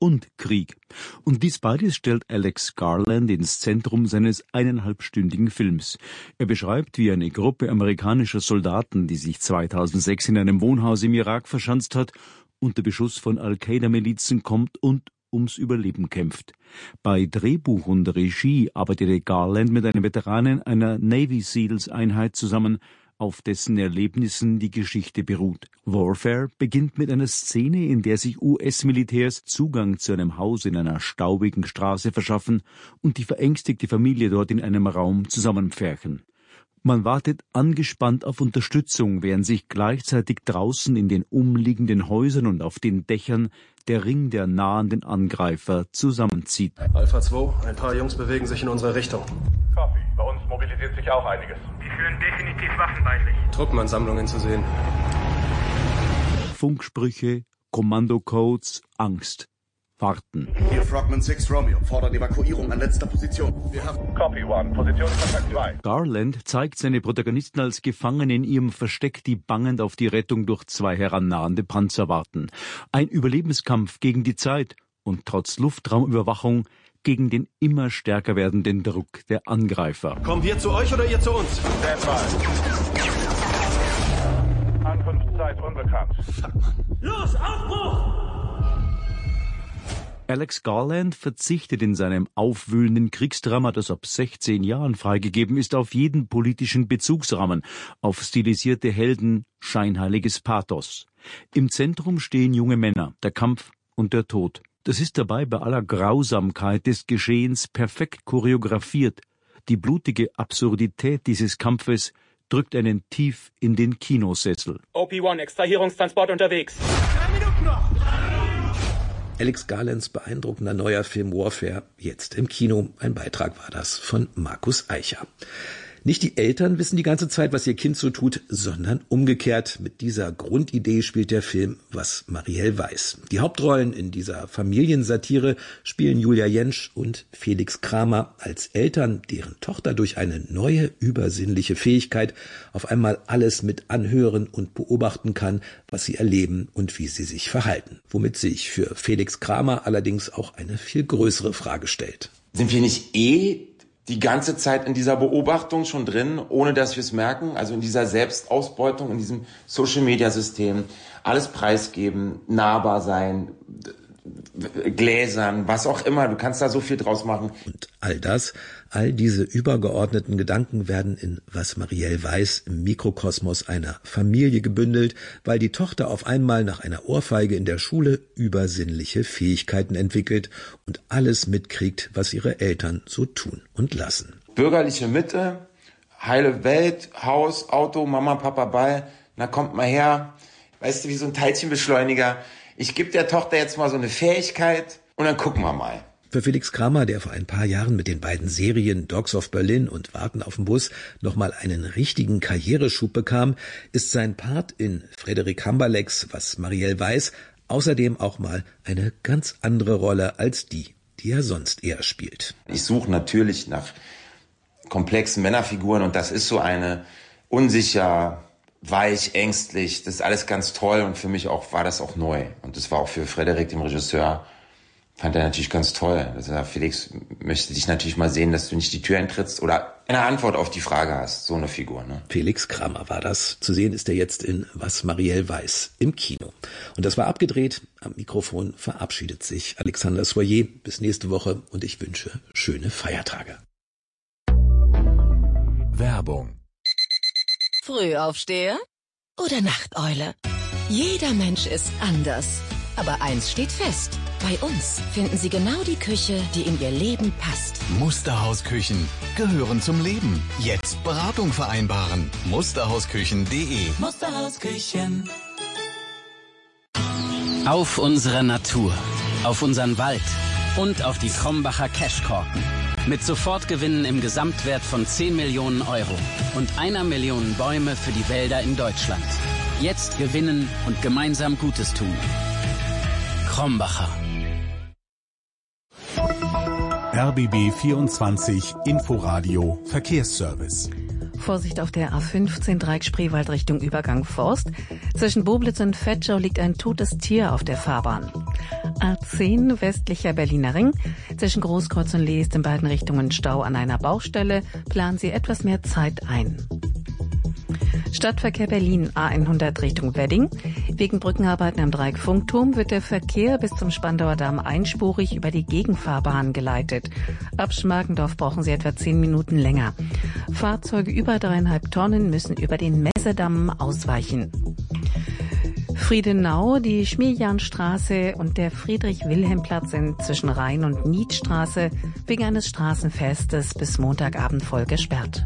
und Krieg. Und dies beides stellt Alex Garland ins Zentrum seines eineinhalbstündigen Films. Er beschreibt, wie eine Gruppe amerikanischer Soldaten, die sich zweitausendsechs in einem Wohnhaus im Irak verschanzt hat, unter Beschuss von Al-Qaida-Milizen kommt und ums Überleben kämpft. Bei Drehbuch und Regie arbeitete Garland mit einem Veteranen einer Navy Seals-Einheit zusammen, auf dessen Erlebnissen die Geschichte beruht. Warfare beginnt mit einer Szene, in der sich U S-Militärs Zugang zu einem Haus in einer staubigen Straße verschaffen und die verängstigte Familie dort in einem Raum zusammenpferchen. Man wartet angespannt auf Unterstützung, während sich gleichzeitig draußen in den umliegenden Häusern und auf den Dächern der Ring der nahenden Angreifer zusammenzieht. Alpha zwei, ein paar Jungs bewegen sich in unsere Richtung. Copy. Bei uns mobilisiert sich auch einiges. Die führen definitiv Waffen bei sich. Truppenansammlungen zu sehen. Funksprüche, Kommandocodes, Angst. Warten. Hier Frogman sechs Romeo, fordert Evakuierung an letzter Position. Wir haben Copy One, Position Kontakt zwei. Garland zeigt seine Protagonisten als Gefangene in ihrem Versteck, die bangend auf die Rettung durch zwei herannahende Panzer warten. Ein Überlebenskampf gegen die Zeit und trotz Luftraumüberwachung gegen den immer stärker werdenden Druck der Angreifer. Kommen wir zu euch oder ihr zu uns? Standby. Ankunftszeit unbekannt. Los, Aufbruch! Alex Garland verzichtet in seinem aufwühlenden Kriegsdrama, das ab sechzehn Jahren freigegeben ist, auf jeden politischen Bezugsrahmen, auf stilisierte Helden, scheinheiliges Pathos. Im Zentrum stehen junge Männer, der Kampf und der Tod. Das ist dabei bei aller Grausamkeit des Geschehens perfekt choreografiert. Die blutige Absurdität dieses Kampfes drückt einen tief in den Kinosessel. O P eins, Extrahierungstransport unterwegs. Drei Minuten noch! Alex Garlands beeindruckender neuer Film Warfare, jetzt im Kino. Ein Beitrag war das von Markus Eicher. Nicht die Eltern wissen die ganze Zeit, was ihr Kind so tut, sondern umgekehrt. Mit dieser Grundidee spielt der Film Was Marielle weiß. Die Hauptrollen in dieser Familiensatire spielen Julia Jentsch und Felix Kramer als Eltern, deren Tochter durch eine neue übersinnliche Fähigkeit auf einmal alles mit anhören und beobachten kann, was sie erleben und wie sie sich verhalten. Womit sich für Felix Kramer allerdings auch eine viel größere Frage stellt. Sind wir nicht eh die ganze Zeit in dieser Beobachtung schon drin, ohne dass wir es merken, also in dieser Selbstausbeutung, in diesem Social-Media-System, alles preisgeben, nahbar sein, gläsern, was auch immer, du kannst da so viel draus machen. Und all das, all diese übergeordneten Gedanken werden in Was Marielle weiß im Mikrokosmos einer Familie gebündelt, weil die Tochter auf einmal nach einer Ohrfeige in der Schule übersinnliche Fähigkeiten entwickelt und alles mitkriegt, was ihre Eltern so tun und lassen. Bürgerliche Mitte, heile Welt, Haus, Auto, Mama, Papa, Ball, na kommt mal her, weißt du, wie so ein Teilchenbeschleuniger. Ich gebe der Tochter jetzt mal so eine Fähigkeit und dann gucken wir mal. Für Felix Kramer, der vor ein paar Jahren mit den beiden Serien Dogs of Berlin und Warten auf den Bus nochmal einen richtigen Karriereschub bekam, ist sein Part in Frederik Hamberlecks Was Marielle weiß außerdem auch mal eine ganz andere Rolle als die, die er sonst eher spielt. Ich suche natürlich nach komplexen Männerfiguren und das ist so eine unsicher, weich, ängstlich, das ist alles ganz toll und für mich auch war das auch neu. Und das war auch für Frederik, dem Regisseur, fand er natürlich ganz toll. Also Felix möchte dich natürlich mal sehen, dass du nicht die Tür eintrittst oder eine Antwort auf die Frage hast, so eine Figur. Ne? Felix Kramer war das. Zu sehen ist er jetzt in Was Marielle weiß im Kino. Und das war abgedreht. Am Mikrofon verabschiedet sich Alexander Soyer. Bis nächste Woche und ich wünsche schöne Feiertage. Werbung. Frühaufsteher oder Nachteule? Jeder Mensch ist anders. Aber eins steht fest. Bei uns finden Sie genau die Küche, die in Ihr Leben passt. Musterhausküchen gehören zum Leben. Jetzt Beratung vereinbaren. musterhausküchen punkt de. Musterhausküchen. Auf unsere Natur, auf unseren Wald und auf die Krombacher Cashkorken. Mit Sofortgewinnen im Gesamtwert von zehn Millionen Euro und einer Million Bäume für die Wälder in Deutschland. Jetzt gewinnen und gemeinsam Gutes tun. Krombacher. R B B vierundzwanzig Inforadio Verkehrsservice. Vorsicht auf der A fünfzehn Dreieck Spreewald Richtung Übergang Forst. Zwischen Boblitz und Vetschau liegt ein totes Tier auf der Fahrbahn. A zehn westlicher Berliner Ring. Zwischen Großkreuz und Lee ist in beiden Richtungen Stau an einer Baustelle. Planen Sie etwas mehr Zeit ein. Stadtverkehr Berlin A hundert Richtung Wedding. Wegen Brückenarbeiten am Dreieck Funkturm wird der Verkehr bis zum Spandauer Damm einspurig über die Gegenfahrbahn geleitet. Ab Schmargendorf brauchen Sie etwa zehn Minuten länger. Fahrzeuge über dreieinhalb Tonnen müssen über den Messedamm ausweichen. Friedenau, die Schmierjahnstraße und der Friedrich-Wilhelm-Platz sind zwischen Rhein- und Niedstraße wegen eines Straßenfestes bis Montagabend voll gesperrt.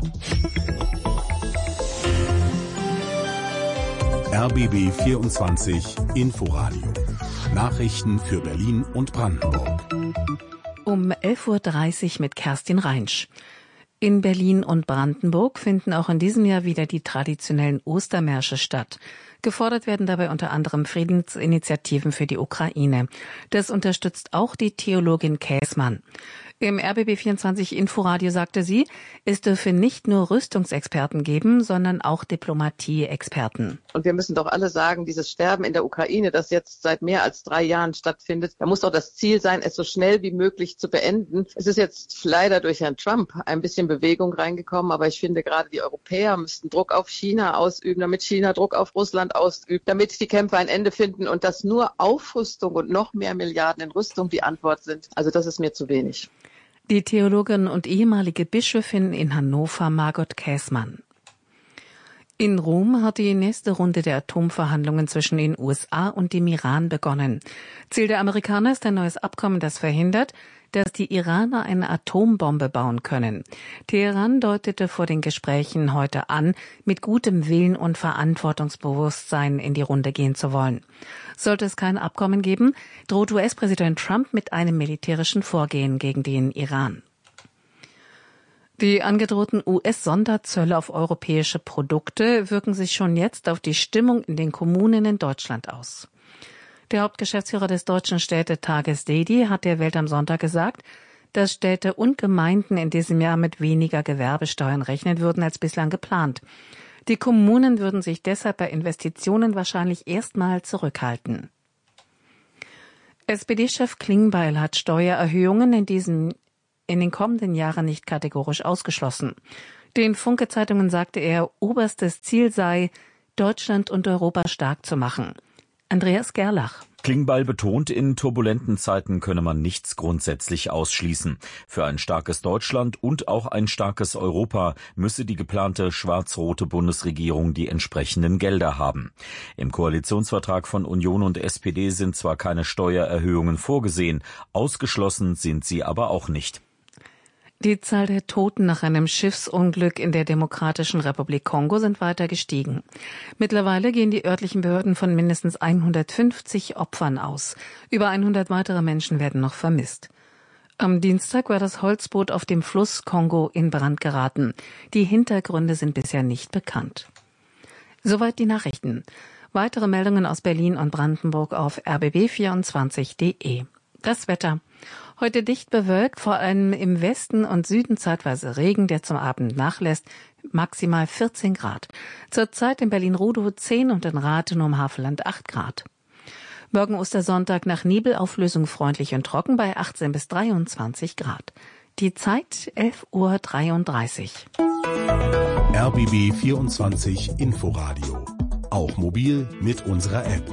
R B B vierundzwanzig Inforadio. Nachrichten für Berlin und Brandenburg. Um elf Uhr dreißig mit Kerstin Reinsch. In Berlin und Brandenburg finden auch in diesem Jahr wieder die traditionellen Ostermärsche statt. Gefordert werden dabei unter anderem Friedensinitiativen für die Ukraine. Das unterstützt auch die Theologin Käßmann. Im R B B vierundzwanzig Inforadio sagte sie, es dürfe nicht nur Rüstungsexperten geben, sondern auch Diplomatie-Experten. Und wir müssen doch alle sagen, dieses Sterben in der Ukraine, das jetzt seit mehr als drei Jahren stattfindet, da muss doch das Ziel sein, es so schnell wie möglich zu beenden. Es ist jetzt leider durch Herrn Trump ein bisschen Bewegung reingekommen, aber ich finde, gerade die Europäer müssten Druck auf China ausüben, damit China Druck auf Russland ausübt, damit die Kämpfe ein Ende finden und dass nur Aufrüstung und noch mehr Milliarden in Rüstung die Antwort sind. Also das ist mir zu wenig. Die Theologin und ehemalige Bischöfin in Hannover, Margot Käßmann. In Rom hat die nächste Runde der Atomverhandlungen zwischen den U S A und dem Iran begonnen. Ziel der Amerikaner ist ein neues Abkommen, das verhindert, dass die Iraner eine Atombombe bauen können. Teheran deutete vor den Gesprächen heute an, mit gutem Willen und Verantwortungsbewusstsein in die Runde gehen zu wollen. Sollte es kein Abkommen geben, droht U S-Präsident Trump mit einem militärischen Vorgehen gegen den Iran. Die angedrohten U S-Sonderzölle auf europäische Produkte wirken sich schon jetzt auf die Stimmung in den Kommunen in Deutschland aus. Der Hauptgeschäftsführer des Deutschen Städtetages D E D I hat der Welt am Sonntag gesagt, dass Städte und Gemeinden in diesem Jahr mit weniger Gewerbesteuern rechnen würden als bislang geplant. Die Kommunen würden sich deshalb bei Investitionen wahrscheinlich erstmal zurückhalten. S P D-Chef Klingbeil hat Steuererhöhungen in diesem in den kommenden Jahren nicht kategorisch ausgeschlossen. Den Funke-Zeitungen sagte er, oberstes Ziel sei, Deutschland und Europa stark zu machen. Andreas Gerlach. Klingbeil betont, in turbulenten Zeiten könne man nichts grundsätzlich ausschließen. Für ein starkes Deutschland und auch ein starkes Europa müsse die geplante schwarz-rote Bundesregierung die entsprechenden Gelder haben. Im Koalitionsvertrag von Union und S P D sind zwar keine Steuererhöhungen vorgesehen, ausgeschlossen sind sie aber auch nicht. Die Zahl der Toten nach einem Schiffsunglück in der Demokratischen Republik Kongo sind weiter gestiegen. Mittlerweile gehen die örtlichen Behörden von mindestens hundertfünfzig Opfern aus. Über hundert weitere Menschen werden noch vermisst. Am Dienstag war das Holzboot auf dem Fluss Kongo in Brand geraten. Die Hintergründe sind bisher nicht bekannt. Soweit die Nachrichten. Weitere Meldungen aus Berlin und Brandenburg auf r b b vierundzwanzig punkt d e. Das Wetter. Heute dicht bewölkt, vor allem im Westen und Süden zeitweise Regen, der zum Abend nachlässt, maximal vierzehn Grad. Zurzeit in Berlin-Rudow zehn und in Rathenow am Havelland acht Grad. Morgen Ostersonntag nach Nebelauflösung freundlich und trocken bei achtzehn bis dreiundzwanzig Grad. Die Zeit elf Uhr dreiunddreißig. R B B vierundzwanzig Inforadio. Auch mobil mit unserer App.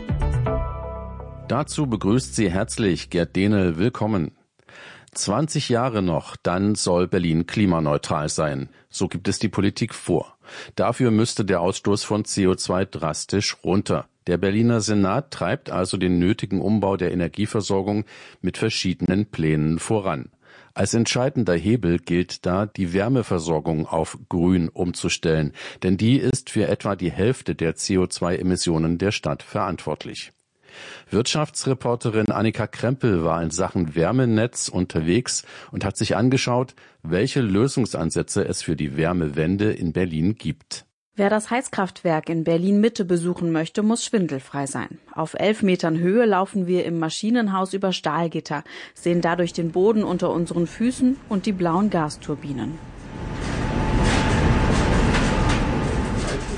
Dazu begrüßt Sie herzlich Gerd Dehnel. Willkommen. zwanzig Jahre noch, dann soll Berlin klimaneutral sein. So gibt es die Politik vor. Dafür müsste der Ausstoß von C O zwei drastisch runter. Der Berliner Senat treibt also den nötigen Umbau der Energieversorgung mit verschiedenen Plänen voran. Als entscheidender Hebel gilt da, die Wärmeversorgung auf grün umzustellen, denn die ist für etwa die Hälfte der C O zwei Emissionen der Stadt verantwortlich. Wirtschaftsreporterin Annika Krempel war in Sachen Wärmenetz unterwegs und hat sich angeschaut, welche Lösungsansätze es für die Wärmewende in Berlin gibt. Wer das Heizkraftwerk in Berlin-Mitte besuchen möchte, muss schwindelfrei sein. Auf elf Metern Höhe laufen wir im Maschinenhaus über Stahlgitter, sehen dadurch den Boden unter unseren Füßen und die blauen Gasturbinen.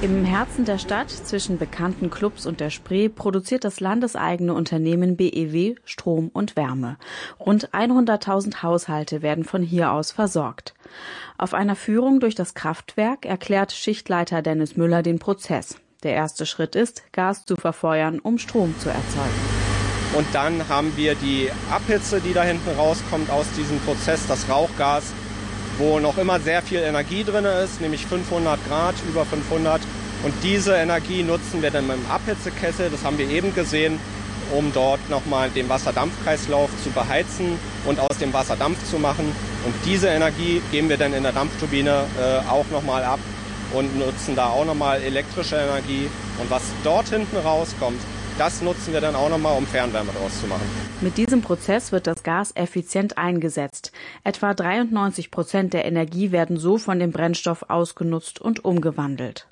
Im Herzen der Stadt, zwischen bekannten Clubs und der Spree, produziert das landeseigene Unternehmen B E W Strom und Wärme. Rund hunderttausend Haushalte werden von hier aus versorgt. Auf einer Führung durch das Kraftwerk erklärt Schichtleiter Dennis Müller den Prozess. Der erste Schritt ist, Gas zu verfeuern, um Strom zu erzeugen. Und dann haben wir die Abhitze, die da hinten rauskommt aus diesem Prozess, das Rauchgas, wo noch immer sehr viel Energie drin ist, nämlich fünfhundert Grad, über fünfhundert. Und diese Energie nutzen wir dann mit dem Abhitzekessel, das haben wir eben gesehen, um dort nochmal den Wasserdampfkreislauf zu beheizen und aus dem Wasser Dampf zu machen. Und diese Energie geben wir dann in der Dampfturbine äh, auch nochmal ab und nutzen da auch nochmal elektrische Energie. Und was dort hinten rauskommt, das nutzen wir dann auch nochmal, um Fernwärme draus zu machen. Mit diesem Prozess wird das Gas effizient eingesetzt. Etwa dreiundneunzig Prozent der Energie werden so von dem Brennstoff ausgenutzt und umgewandelt.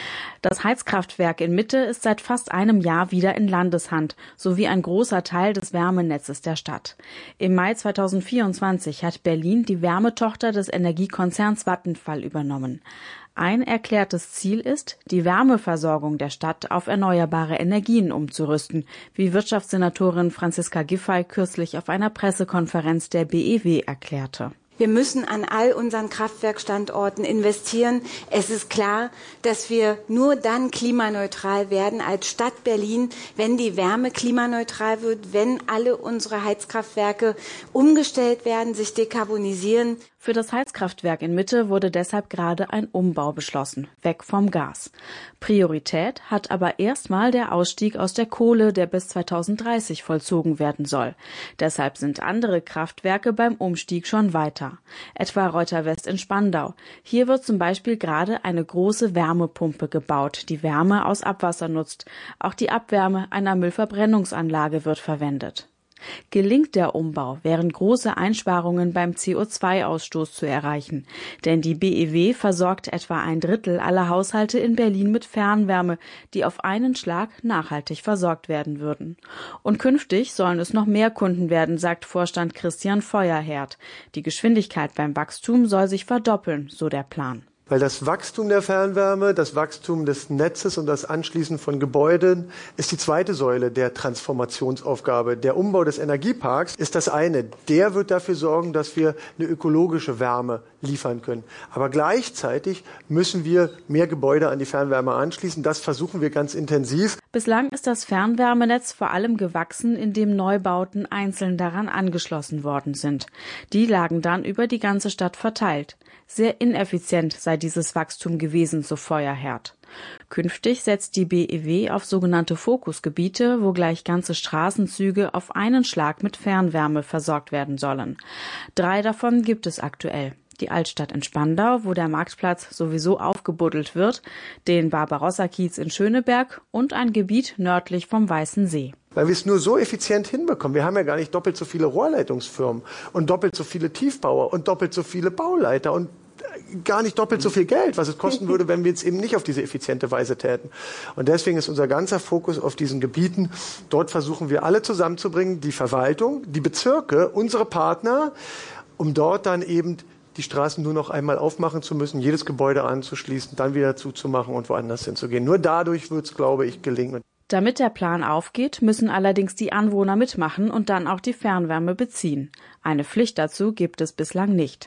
Das Heizkraftwerk in Mitte ist seit fast einem Jahr wieder in Landeshand, sowie ein großer Teil des Wärmenetzes der Stadt. Im Mai zweitausendvierundzwanzig hat Berlin die Wärmetochter des Energiekonzerns Vattenfall übernommen. Ein erklärtes Ziel ist, die Wärmeversorgung der Stadt auf erneuerbare Energien umzurüsten, wie Wirtschaftssenatorin Franziska Giffey kürzlich auf einer Pressekonferenz der B E W erklärte. Wir müssen an all unseren Kraftwerkstandorten investieren. Es ist klar, dass wir nur dann klimaneutral werden als Stadt Berlin, wenn die Wärme klimaneutral wird, wenn alle unsere Heizkraftwerke umgestellt werden, sich dekarbonisieren. Für das Heizkraftwerk in Mitte wurde deshalb gerade ein Umbau beschlossen, weg vom Gas. Priorität hat aber erstmal der Ausstieg aus der Kohle, der bis zweitausenddreißig vollzogen werden soll. Deshalb sind andere Kraftwerke beim Umstieg schon weiter. Etwa Reuter West in Spandau. Hier wird zum Beispiel gerade eine große Wärmepumpe gebaut, die Wärme aus Abwasser nutzt. Auch die Abwärme einer Müllverbrennungsanlage wird verwendet. Gelingt der Umbau, wären große Einsparungen beim C O zwei Ausstoß zu erreichen. Denn die B E W versorgt etwa ein Drittel aller Haushalte in Berlin mit Fernwärme, die auf einen Schlag nachhaltig versorgt werden würden. Und künftig sollen es noch mehr Kunden werden, sagt Vorstand Christian Feuerherd. Die Geschwindigkeit beim Wachstum soll sich verdoppeln, so der Plan. Weil das Wachstum der Fernwärme, das Wachstum des Netzes und das Anschließen von Gebäuden ist die zweite Säule der Transformationsaufgabe. Der Umbau des Energieparks ist das eine. Der wird dafür sorgen, dass wir eine ökologische Wärme liefern können. Aber gleichzeitig müssen wir mehr Gebäude an die Fernwärme anschließen. Das versuchen wir ganz intensiv. Bislang ist das Fernwärmenetz vor allem gewachsen, indem Neubauten einzeln daran angeschlossen worden sind. Die lagen dann über die ganze Stadt verteilt. Sehr ineffizient sei dieses Wachstum gewesen, so Feuerherd. Künftig setzt die B E W auf sogenannte Fokusgebiete, wo gleich ganze Straßenzüge auf einen Schlag mit Fernwärme versorgt werden sollen. Drei davon gibt es aktuell. Die Altstadt in Spandau, wo der Marktplatz sowieso aufgebuddelt wird, den Barbarossa-Kiez in Schöneberg und ein Gebiet nördlich vom Weißen See. Weil wir es nur so effizient hinbekommen. Wir haben ja gar nicht doppelt so viele Rohrleitungsfirmen und doppelt so viele Tiefbauer und doppelt so viele Bauleiter und gar nicht doppelt so viel Geld, was es kosten würde, wenn wir es eben nicht auf diese effiziente Weise täten. Und deswegen ist unser ganzer Fokus auf diesen Gebieten. Dort versuchen wir alle zusammenzubringen, die Verwaltung, die Bezirke, unsere Partner, um dort dann eben die Straßen nur noch einmal aufmachen zu müssen, jedes Gebäude anzuschließen, dann wieder zuzumachen und woanders hinzugehen. Nur dadurch wird es, glaube ich, gelingen. Damit der Plan aufgeht, müssen allerdings die Anwohner mitmachen und dann auch die Fernwärme beziehen. Eine Pflicht dazu gibt es bislang nicht.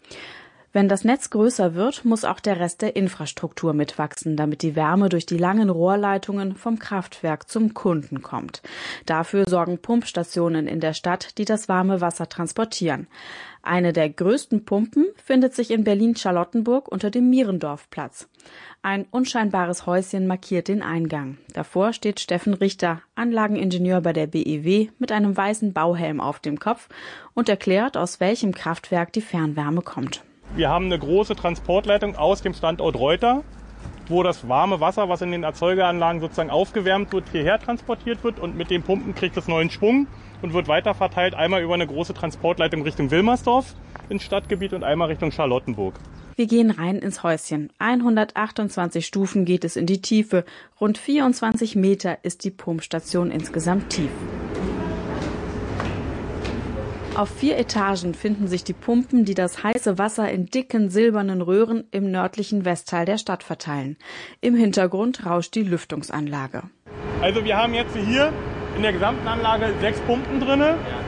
Wenn das Netz größer wird, muss auch der Rest der Infrastruktur mitwachsen, damit die Wärme durch die langen Rohrleitungen vom Kraftwerk zum Kunden kommt. Dafür sorgen Pumpstationen in der Stadt, die das warme Wasser transportieren. Eine der größten Pumpen findet sich in Berlin-Charlottenburg unter dem Mierendorfplatz. Ein unscheinbares Häuschen markiert den Eingang. Davor steht Steffen Richter, Anlageningenieur bei der B E W, mit einem weißen Bauhelm auf dem Kopf und erklärt, aus welchem Kraftwerk die Fernwärme kommt. Wir haben eine große Transportleitung aus dem Standort Reuter, wo das warme Wasser, was in den Erzeugeranlagen sozusagen aufgewärmt wird, hierher transportiert wird und mit den Pumpen kriegt es neuen Schwung und wird weiter verteilt, einmal über eine große Transportleitung Richtung Wilmersdorf ins Stadtgebiet und einmal Richtung Charlottenburg. Wir gehen rein ins Häuschen. hundertachtundzwanzig Stufen geht es in die Tiefe. Rund vierundzwanzig Meter ist die Pumpstation insgesamt tief. Auf vier Etagen finden sich die Pumpen, die das heiße Wasser in dicken silbernen Röhren im nördlichen Westteil der Stadt verteilen. Im Hintergrund rauscht die Lüftungsanlage. Also wir haben jetzt hier in der gesamten Anlage sechs Pumpen drin,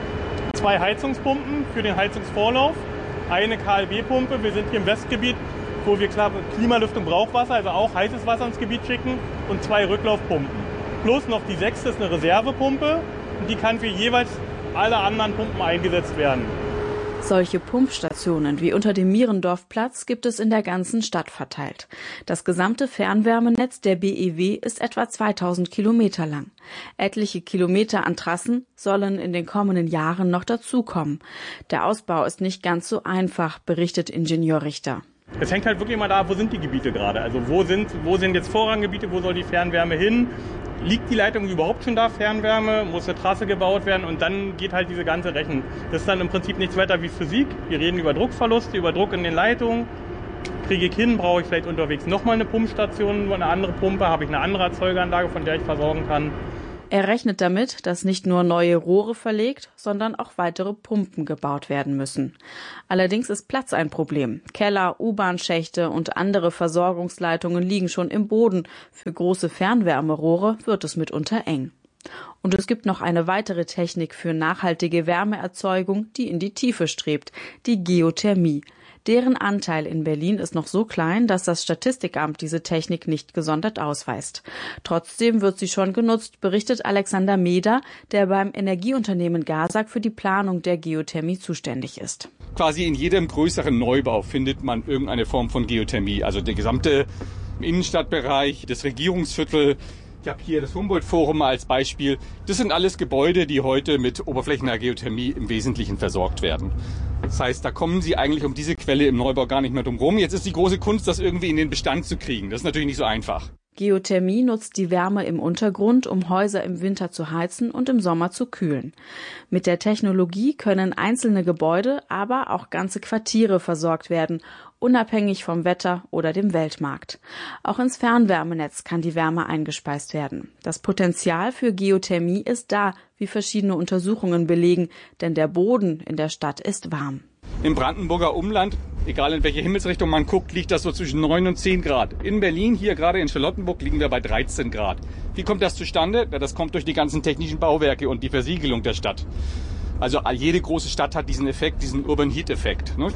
zwei Heizungspumpen für den Heizungsvorlauf, eine K L W-Pumpe. Wir sind hier im Westgebiet, wo wir klar Klimalüftung Brauchwasser, also auch heißes Wasser ins Gebiet schicken, und zwei Rücklaufpumpen. Plus noch die sechste ist eine Reservepumpe und die kann für jeweils alle anderen Pumpen eingesetzt werden. Solche Pumpstationen wie unter dem Mierendorfplatz gibt es in der ganzen Stadt verteilt. Das gesamte Fernwärmenetz der B E W ist etwa zweitausend Kilometer lang. Etliche Kilometer an Trassen sollen in den kommenden Jahren noch dazukommen. Der Ausbau ist nicht ganz so einfach, berichtet Ingenieur Richter. Es hängt halt wirklich mal da, wo sind die Gebiete gerade? Also wo sind, wo sind jetzt Vorranggebiete, wo soll die Fernwärme hin? Liegt die Leitung überhaupt schon da, Fernwärme? Muss eine Trasse gebaut werden? Und dann geht halt diese ganze Rechnung. Das ist dann im Prinzip nichts weiter wie Physik. Wir reden über Druckverluste, über Druck in den Leitungen. Kriege ich hin, brauche ich vielleicht unterwegs nochmal eine Pumpstation, eine andere Pumpe, habe ich eine andere Erzeugeranlage, von der ich versorgen kann. Er rechnet damit, dass nicht nur neue Rohre verlegt, sondern auch weitere Pumpen gebaut werden müssen. Allerdings ist Platz ein Problem. Keller, U-Bahn-Schächte und andere Versorgungsleitungen liegen schon im Boden. Für große Fernwärmerohre wird es mitunter eng. Und es gibt noch eine weitere Technik für nachhaltige Wärmeerzeugung, die in die Tiefe strebt, die Geothermie. Deren Anteil in Berlin ist noch so klein, dass das Statistikamt diese Technik nicht gesondert ausweist. Trotzdem wird sie schon genutzt, berichtet Alexander Meder, der beim Energieunternehmen GASAG für die Planung der Geothermie zuständig ist. Quasi in jedem größeren Neubau findet man irgendeine Form von Geothermie. Also der gesamte Innenstadtbereich, das Regierungsviertel. Ich habe hier das Humboldt-Forum als Beispiel. Das sind alles Gebäude, die heute mit oberflächlicher Geothermie im Wesentlichen versorgt werden. Das heißt, da kommen Sie eigentlich um diese Quelle im Neubau gar nicht mehr drum rum. Jetzt ist die große Kunst, das irgendwie in den Bestand zu kriegen. Das ist natürlich nicht so einfach. Geothermie nutzt die Wärme im Untergrund, um Häuser im Winter zu heizen und im Sommer zu kühlen. Mit der Technologie können einzelne Gebäude, aber auch ganze Quartiere versorgt werden, unabhängig vom Wetter oder dem Weltmarkt. Auch ins Fernwärmenetz kann die Wärme eingespeist werden. Das Potenzial für Geothermie ist da, wie verschiedene Untersuchungen belegen, denn der Boden in der Stadt ist warm. Im Brandenburger Umland, egal in welche Himmelsrichtung man guckt, liegt das so zwischen neun und zehn Grad. In Berlin, hier gerade in Charlottenburg, liegen wir bei dreizehn Grad. Wie kommt das zustande? Ja, das kommt durch die ganzen technischen Bauwerke und die Versiegelung der Stadt. Also jede große Stadt hat diesen Effekt, diesen Urban Heat Effekt. Ne?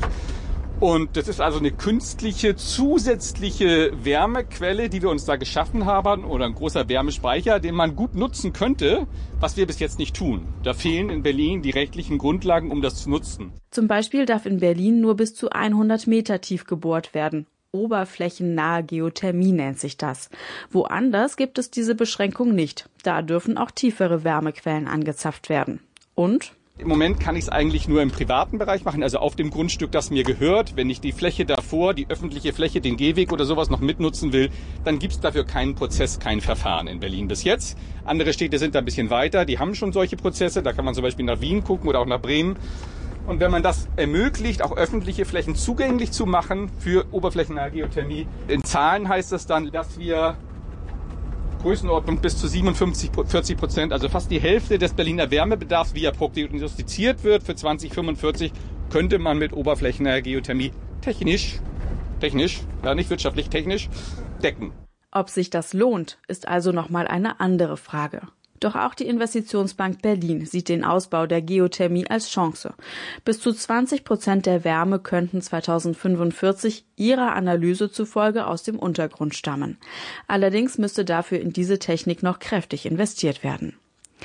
Und das ist also eine künstliche, zusätzliche Wärmequelle, die wir uns da geschaffen haben, oder ein großer Wärmespeicher, den man gut nutzen könnte, was wir bis jetzt nicht tun. Da fehlen in Berlin die rechtlichen Grundlagen, um das zu nutzen. Zum Beispiel darf in Berlin nur bis zu hundert Meter tief gebohrt werden. Oberflächennahe Geothermie nennt sich das. Woanders gibt es diese Beschränkung nicht. Da dürfen auch tiefere Wärmequellen angezapft werden. Und? Im Moment kann ich es eigentlich nur im privaten Bereich machen, also auf dem Grundstück, das mir gehört. Wenn ich die Fläche davor, die öffentliche Fläche, den Gehweg oder sowas noch mitnutzen will, dann gibt es dafür keinen Prozess, kein Verfahren in Berlin bis jetzt. Andere Städte sind da ein bisschen weiter, die haben schon solche Prozesse. Da kann man zum Beispiel nach Wien gucken oder auch nach Bremen. Und wenn man das ermöglicht, auch öffentliche Flächen zugänglich zu machen für oberflächennahe Geothermie, in Zahlen heißt das dann, dass wir Größenordnung bis zu siebenundfünfzig, vierzig Prozent, also fast die Hälfte des Berliner Wärmebedarfs, wie er prognostiziert wird für zwanzig fünfundvierzig, könnte man mit oberflächennaher Geothermie technisch, technisch, ja nicht wirtschaftlich, technisch decken. Ob sich das lohnt, ist also nochmal eine andere Frage. Doch auch die Investitionsbank Berlin sieht den Ausbau der Geothermie als Chance. Bis zu zwanzig Prozent der Wärme könnten zweitausendfünfundvierzig ihrer Analyse zufolge aus dem Untergrund stammen. Allerdings müsste dafür in diese Technik noch kräftig investiert werden.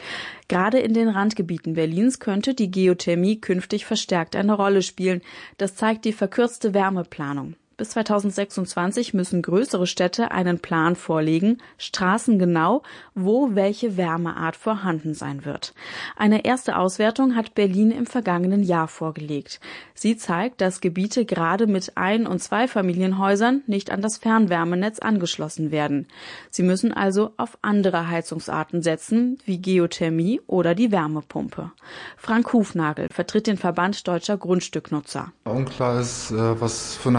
Gerade in den Randgebieten Berlins könnte die Geothermie künftig verstärkt eine Rolle spielen. Das zeigt die verkürzte Wärmeplanung. Bis zweitausendsechsundzwanzig müssen größere Städte einen Plan vorlegen, straßengenau, wo welche Wärmeart vorhanden sein wird. Eine erste Auswertung hat Berlin im vergangenen Jahr vorgelegt. Sie zeigt, dass Gebiete gerade mit Ein- und Zweifamilienhäusern nicht an das Fernwärmenetz angeschlossen werden. Sie müssen also auf andere Heizungsarten setzen, wie Geothermie oder die Wärmepumpe. Frank Hufnagel vertritt den Verband Deutscher Grundstücknutzer. Unklar ist, was für eine Heizung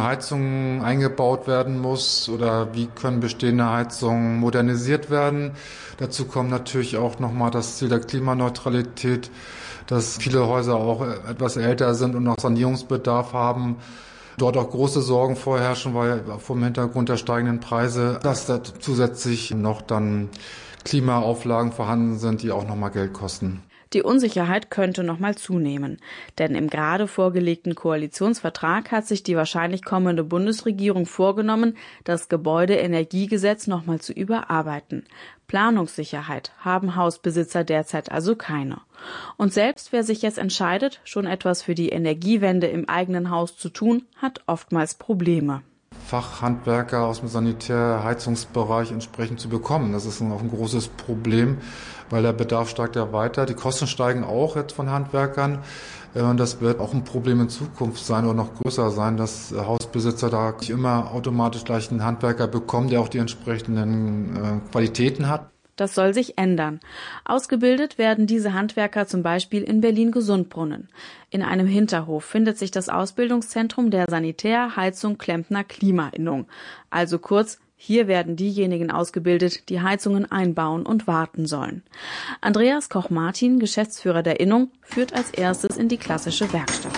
Heizung eingebaut werden muss oder wie können bestehende Heizungen modernisiert werden. Dazu kommt natürlich auch nochmal das Ziel der Klimaneutralität, dass viele Häuser auch etwas älter sind und noch Sanierungsbedarf haben. Dort auch große Sorgen vorherrschen, weil vom Hintergrund der steigenden Preise, dass da zusätzlich noch dann Klimaauflagen vorhanden sind, die auch nochmal Geld kosten. Die Unsicherheit könnte noch mal zunehmen. Denn im gerade vorgelegten Koalitionsvertrag hat sich die wahrscheinlich kommende Bundesregierung vorgenommen, das Gebäudeenergiegesetz noch mal zu überarbeiten. Planungssicherheit haben Hausbesitzer derzeit also keine. Und selbst wer sich jetzt entscheidet, schon etwas für die Energiewende im eigenen Haus zu tun, hat oftmals Probleme. Fachhandwerker aus dem Sanitärheizungsbereich entsprechend zu bekommen. Das ist auch ein großes Problem, weil der Bedarf steigt ja weiter. Die Kosten steigen auch jetzt von Handwerkern. Und das wird auch ein Problem in Zukunft sein oder noch größer sein, dass Hausbesitzer da nicht immer automatisch gleich einen Handwerker bekommen, der auch die entsprechenden Qualitäten hat. Das soll sich ändern. Ausgebildet werden diese Handwerker zum Beispiel in Berlin-Gesundbrunnen. In einem Hinterhof findet sich das Ausbildungszentrum der Sanitär-, Heizung-, Klempner-, Klimainnung. Also kurz, hier werden diejenigen ausgebildet, die Heizungen einbauen und warten sollen. Andreas Koch-Martin, Geschäftsführer der Innung, führt als erstes in die klassische Werkstatt.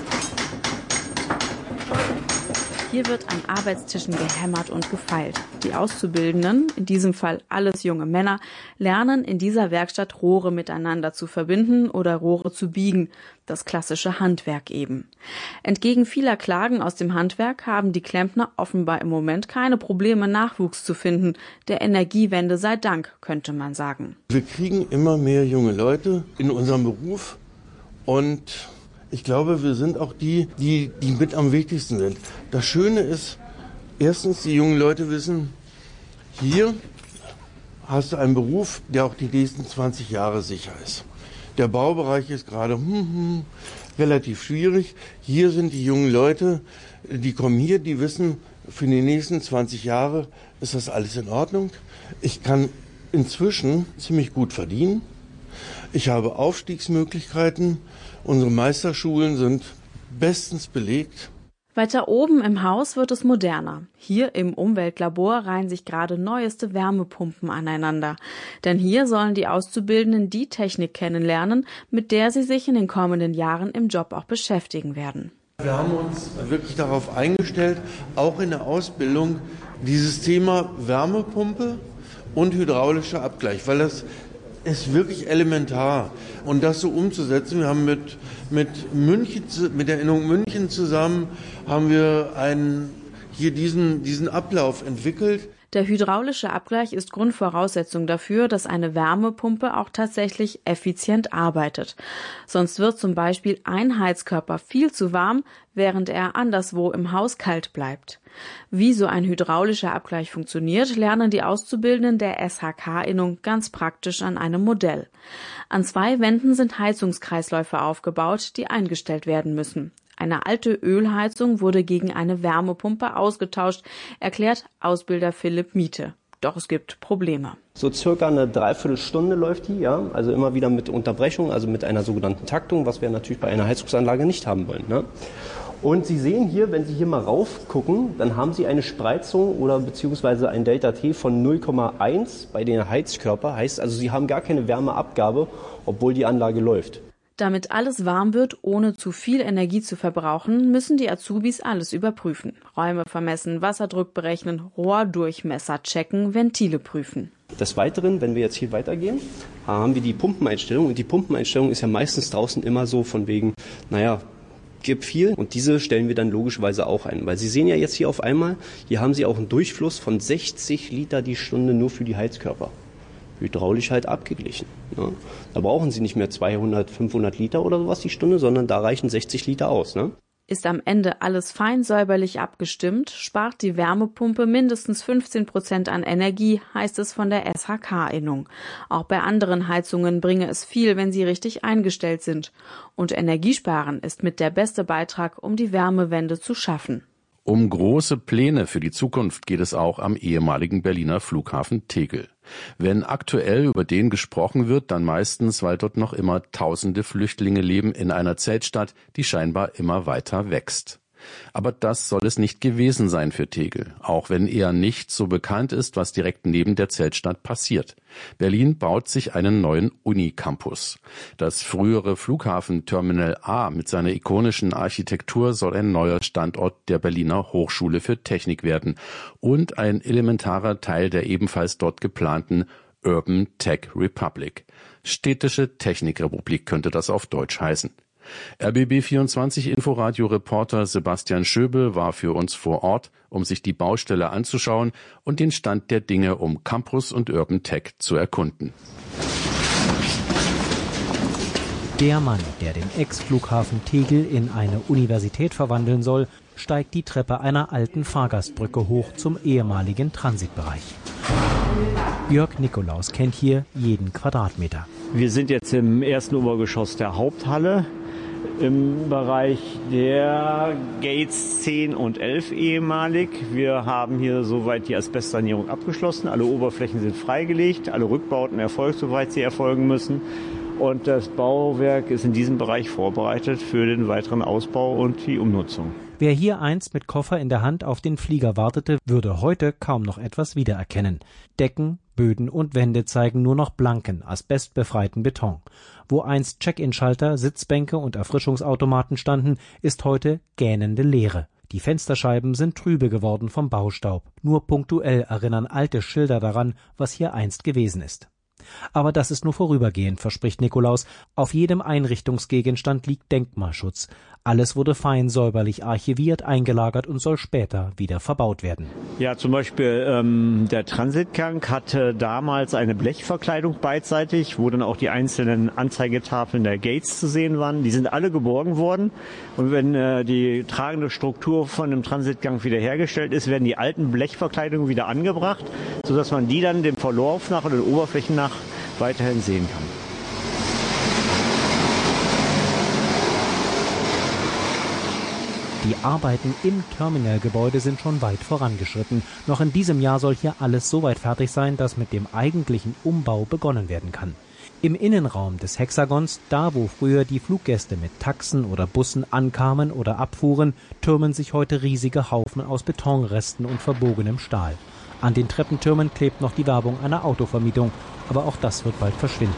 Hier wird an Arbeitstischen gehämmert und gefeilt. Die Auszubildenden, in diesem Fall alles junge Männer, lernen in dieser Werkstatt Rohre miteinander zu verbinden oder Rohre zu biegen. Das klassische Handwerk eben. Entgegen vieler Klagen aus dem Handwerk haben die Klempner offenbar im Moment keine Probleme, Nachwuchs zu finden. Der Energiewende sei Dank, könnte man sagen. Wir kriegen immer mehr junge Leute in unserem Beruf und ich glaube, wir sind auch die, die, die mit am wichtigsten sind. Das Schöne ist, erstens, die jungen Leute wissen, hier hast du einen Beruf, der auch die nächsten zwanzig Jahre sicher ist. Der Baubereich ist gerade hm, hm, relativ schwierig. Hier sind die jungen Leute, die kommen hier, die wissen, für die nächsten zwanzig Jahre ist das alles in Ordnung. Ich kann inzwischen ziemlich gut verdienen. Ich habe Aufstiegsmöglichkeiten. Unsere Meisterschulen sind bestens belegt. Weiter oben im Haus wird es moderner. Hier im Umweltlabor reihen sich gerade neueste Wärmepumpen aneinander. Denn hier sollen die Auszubildenden die Technik kennenlernen, mit der sie sich in den kommenden Jahren im Job auch beschäftigen werden. Wir haben uns wirklich darauf eingestellt, auch in der Ausbildung dieses Thema Wärmepumpe und hydraulischer Abgleich, weil das ist wirklich elementar. Und das so umzusetzen, wir haben mit, mit München, mit der Innung München zusammen, haben wir einen, hier diesen, diesen Ablauf entwickelt. Der hydraulische Abgleich ist Grundvoraussetzung dafür, dass eine Wärmepumpe auch tatsächlich effizient arbeitet. Sonst wird zum Beispiel ein Heizkörper viel zu warm, während er anderswo im Haus kalt bleibt. Wie so ein hydraulischer Abgleich funktioniert, lernen die Auszubildenden der S H K-Innung ganz praktisch an einem Modell. An zwei Wänden sind Heizungskreisläufe aufgebaut, die eingestellt werden müssen. Eine alte Ölheizung wurde gegen eine Wärmepumpe ausgetauscht, erklärt Ausbilder Philipp Miete. Doch es gibt Probleme. So circa eine Dreiviertelstunde läuft die, ja, also immer wieder mit Unterbrechung, also mit einer sogenannten Taktung, was wir natürlich bei einer Heizungsanlage nicht haben wollen, ne? Und Sie sehen hier, wenn Sie hier mal rauf gucken, dann haben Sie eine Spreizung oder beziehungsweise ein Delta T von null Komma eins bei den Heizkörper. Heißt also, Sie haben gar keine Wärmeabgabe, obwohl die Anlage läuft. Damit alles warm wird, ohne zu viel Energie zu verbrauchen, müssen die Azubis alles überprüfen. Räume vermessen, Wasserdruck berechnen, Rohrdurchmesser checken, Ventile prüfen. Des Weiteren, wenn wir jetzt hier weitergehen, haben wir die Pumpeneinstellung. Und die Pumpeneinstellung ist ja meistens draußen immer so von wegen, naja, gib viel. Und diese stellen wir dann logischerweise auch ein. Weil Sie sehen ja jetzt hier auf einmal, hier haben Sie auch einen Durchfluss von sechzig Liter die Stunde nur für die Heizkörper. Hydraulisch halt abgeglichen. Ne? Da brauchen Sie nicht mehr zweihundert, fünfhundert Liter oder sowas die Stunde, sondern da reichen sechzig Liter aus. Ne? Ist am Ende alles fein säuberlich abgestimmt, spart die Wärmepumpe mindestens fünfzehn Prozent an Energie, heißt es von der S H K-Innung. Auch bei anderen Heizungen bringe es viel, wenn sie richtig eingestellt sind. Und Energiesparen ist mit der beste Beitrag, um die Wärmewende zu schaffen. Um große Pläne für die Zukunft geht es auch am ehemaligen Berliner Flughafen Tegel. Wenn aktuell über den gesprochen wird, dann meistens, weil dort noch immer tausende Flüchtlinge leben in einer Zeltstadt, die scheinbar immer weiter wächst. Aber das soll es nicht gewesen sein für Tegel, auch wenn eher nicht so bekannt ist, was direkt neben der Zeltstadt passiert. Berlin baut sich einen neuen Unicampus. Das frühere Flughafenterminal A mit seiner ikonischen Architektur soll ein neuer Standort der Berliner Hochschule für Technik werden und ein elementarer Teil der ebenfalls dort geplanten Urban Tech Republic. Städtische Technikrepublik könnte das auf Deutsch heißen. R B B vierundzwanzig Inforadio-Reporter Sebastian Schöbel war für uns vor Ort, um sich die Baustelle anzuschauen und den Stand der Dinge um Campus und Urban Tech zu erkunden. Der Mann, der den Ex-Flughafen Tegel in eine Universität verwandeln soll, steigt die Treppe einer alten Fahrgastbrücke hoch zum ehemaligen Transitbereich. Jörg Nikolaus kennt hier jeden Quadratmeter. Wir sind jetzt im ersten Obergeschoss der Haupthalle, im Bereich der Gates zehn und elf ehemalig. Wir haben hier soweit die Asbestsanierung abgeschlossen. Alle Oberflächen sind freigelegt, alle Rückbauten erfolgt, soweit sie erfolgen müssen. Und das Bauwerk ist in diesem Bereich vorbereitet für den weiteren Ausbau und die Umnutzung. Wer hier einst mit Koffer in der Hand auf den Flieger wartete, würde heute kaum noch etwas wiedererkennen. Decken, Böden und Wände zeigen nur noch blanken, asbestbefreiten Beton. Wo einst Check-in-Schalter, Sitzbänke und Erfrischungsautomaten standen, ist heute gähnende Leere. Die Fensterscheiben sind trübe geworden vom Baustaub. Nur punktuell erinnern alte Schilder daran, was hier einst gewesen ist. Aber das ist nur vorübergehend, verspricht Nikolaus. Auf jedem Einrichtungsgegenstand liegt Denkmalschutz. Alles wurde fein säuberlich archiviert, eingelagert und soll später wieder verbaut werden. Ja, zum Beispiel ähm, der Transitgang hatte damals eine Blechverkleidung beidseitig, wo dann auch die einzelnen Anzeigetafeln der Gates zu sehen waren. Die sind alle geborgen worden. Und wenn äh, die tragende Struktur von dem Transitgang wiederhergestellt ist, werden die alten Blechverkleidungen wieder angebracht, sodass man die dann dem Verlauf nach und den Oberflächen nach weiterhin sehen kann. Die Arbeiten im Terminalgebäude sind schon weit vorangeschritten. Noch in diesem Jahr soll hier alles so weit fertig sein, dass mit dem eigentlichen Umbau begonnen werden kann. Im Innenraum des Hexagons, da wo früher die Fluggäste mit Taxen oder Bussen ankamen oder abfuhren, türmen sich heute riesige Haufen aus Betonresten und verbogenem Stahl. An den Treppentürmen klebt noch die Werbung einer Autovermietung, aber auch das wird bald verschwinden.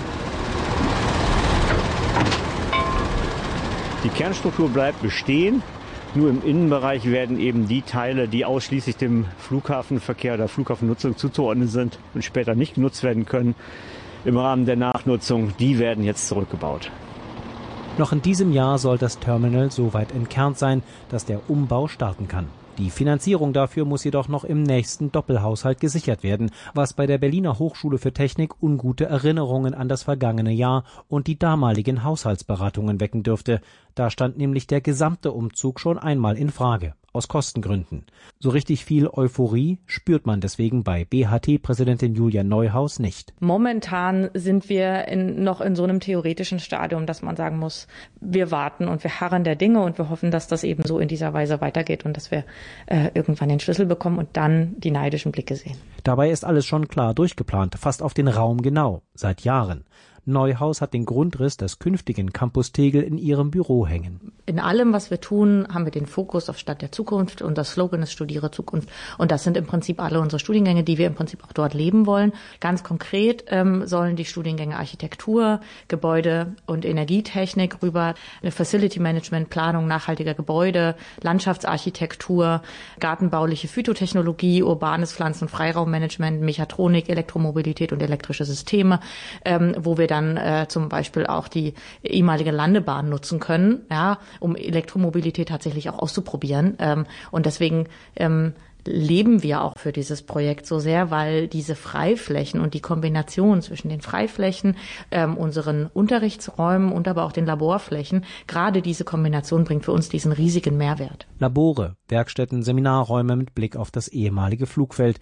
Die Kernstruktur bleibt bestehen. Nur im Innenbereich werden eben die Teile, die ausschließlich dem Flughafenverkehr oder Flughafennutzung zuzuordnen sind und später nicht genutzt werden können, im Rahmen der Nachnutzung, die werden jetzt zurückgebaut. Noch in diesem Jahr soll das Terminal so weit entkernt sein, dass der Umbau starten kann. Die Finanzierung dafür muss jedoch noch im nächsten Doppelhaushalt gesichert werden, was bei der Berliner Hochschule für Technik ungute Erinnerungen an das vergangene Jahr und die damaligen Haushaltsberatungen wecken dürfte. Da stand nämlich der gesamte Umzug schon einmal in Frage, aus Kostengründen. So richtig viel Euphorie spürt man deswegen bei B H T-Präsidentin Julia Neuhaus nicht. Momentan sind wir in, noch in so einem theoretischen Stadium, dass man sagen muss, wir warten und wir harren der Dinge und wir hoffen, dass das eben so in dieser Weise weitergeht und dass wir äh, irgendwann den Schlüssel bekommen und dann die neidischen Blicke sehen. Dabei ist alles schon klar durchgeplant, fast auf den Raum genau, seit Jahren. Neuhaus hat den Grundriss des künftigen Campus Tegel in ihrem Büro hängen. In allem, was wir tun, haben wir den Fokus auf Stadt der Zukunft und das Slogan ist Studiere Zukunft. Und das sind im Prinzip alle unsere Studiengänge, die wir im Prinzip auch dort leben wollen. Ganz konkret ähm, sollen die Studiengänge Architektur, Gebäude- und Energietechnik rüber, Facility Management, Planung nachhaltiger Gebäude, Landschaftsarchitektur, gartenbauliche Phytotechnologie, urbanes Pflanzen- und Freiraummanagement, Mechatronik, Elektromobilität und elektrische Systeme, ähm, wo wir dann äh, zum Beispiel auch die ehemalige Landebahn nutzen können, ja, um Elektromobilität tatsächlich auch auszuprobieren. Ähm, und deswegen ähm, leben wir auch für dieses Projekt so sehr, weil diese Freiflächen und die Kombination zwischen den Freiflächen, ähm, unseren Unterrichtsräumen und aber auch den Laborflächen, gerade diese Kombination bringt für uns diesen riesigen Mehrwert. Labore, Werkstätten, Seminarräume mit Blick auf das ehemalige Flugfeld.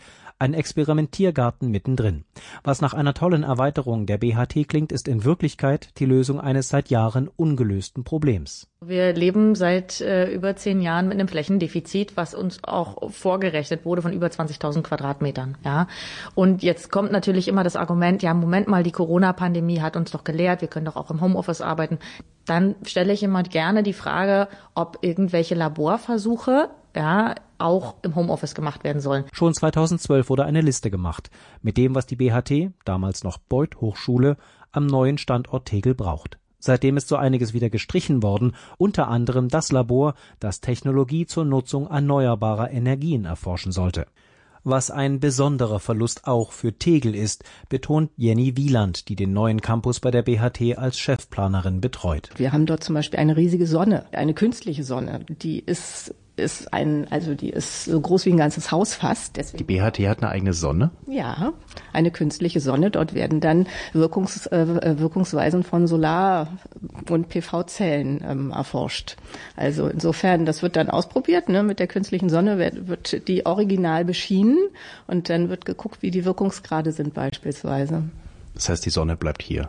Ein Experimentiergarten mittendrin. Was nach einer tollen Erweiterung der B H T klingt, ist in Wirklichkeit die Lösung eines seit Jahren ungelösten Problems. Wir leben seit äh, über zehn Jahren mit einem Flächendefizit, was uns auch vorgerechnet wurde von über zwanzigtausend Quadratmetern. Ja, und jetzt kommt natürlich immer das Argument: Ja, Moment mal, die Corona-Pandemie hat uns doch gelehrt, wir können doch auch im Homeoffice arbeiten. Dann stelle ich immer gerne die Frage, ob irgendwelche Laborversuche ja auch im Homeoffice gemacht werden sollen. Schon zweitausendzwölf wurde eine Liste gemacht mit dem, was die B H T, damals noch Beuth Hochschule, am neuen Standort Tegel braucht. Seitdem ist so einiges wieder gestrichen worden, unter anderem das Labor, das Technologie zur Nutzung erneuerbarer Energien erforschen sollte. Was ein besonderer Verlust auch für Tegel ist, betont Jenny Wieland, die den neuen Campus bei der B H T als Chefplanerin betreut. Wir haben dort zum Beispiel eine riesige Sonne, eine künstliche Sonne, die ist ist ein, also die ist so groß wie ein ganzes Haus fast. Deswegen, die B H T hat eine eigene Sonne? Ja, eine künstliche Sonne. Dort werden dann Wirkungs, äh, Wirkungsweisen von Solar- und P V-Zellen ähm, erforscht. Also insofern, das wird dann ausprobiert, ne? Mit der künstlichen Sonne wird, wird die original beschienen und dann wird geguckt, wie die Wirkungsgrade sind beispielsweise. Das heißt, die Sonne bleibt hier?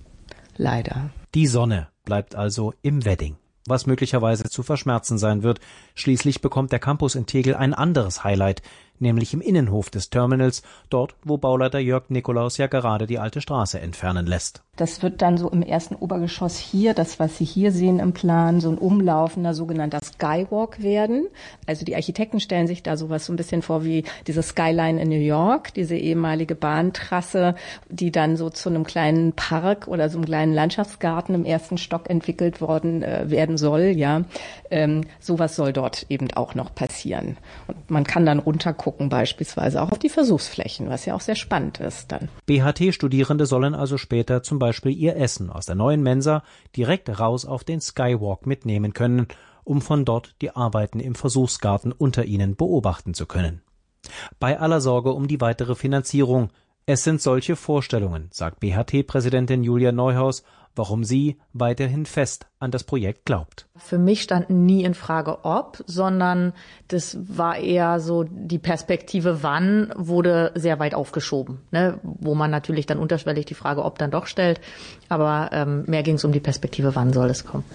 Leider. Die Sonne bleibt also im Wedding, was möglicherweise zu verschmerzen sein wird. Schließlich bekommt der Campus in Tegel ein anderes Highlight, nämlich im Innenhof des Terminals, dort, wo Bauleiter Jörg Nikolaus ja gerade die alte Straße entfernen lässt. Das wird dann so im ersten Obergeschoss hier, das, was Sie hier sehen im Plan, so ein umlaufender sogenannter Skywalk werden. Also die Architekten stellen sich da sowas so ein bisschen vor wie diese Skyline in New York, diese ehemalige Bahntrasse, die dann so zu einem kleinen Park oder so einem kleinen Landschaftsgarten im ersten Stock entwickelt worden äh, werden soll. Ja, ähm, sowas soll dort eben auch noch passieren. Und man kann dann runtergucken beispielsweise auch auf die Versuchsflächen, was ja auch sehr spannend ist dann. B H T-Studierende sollen also später zum Beispiel ihr Essen aus der neuen Mensa direkt raus auf den Skywalk mitnehmen können, um von dort die Arbeiten im Versuchsgarten unter ihnen beobachten zu können. Bei aller Sorge um die weitere Finanzierung: Es sind solche Vorstellungen, sagt B H T-Präsidentin Julia Neuhaus, warum sie weiterhin fest an das Projekt glaubt. Für mich stand nie in Frage ob, sondern das war eher so die Perspektive wann wurde sehr weit aufgeschoben, ne? Wo man natürlich dann unterschwellig die Frage ob dann doch stellt, aber ähm, mehr ging es um die Perspektive wann soll es kommen.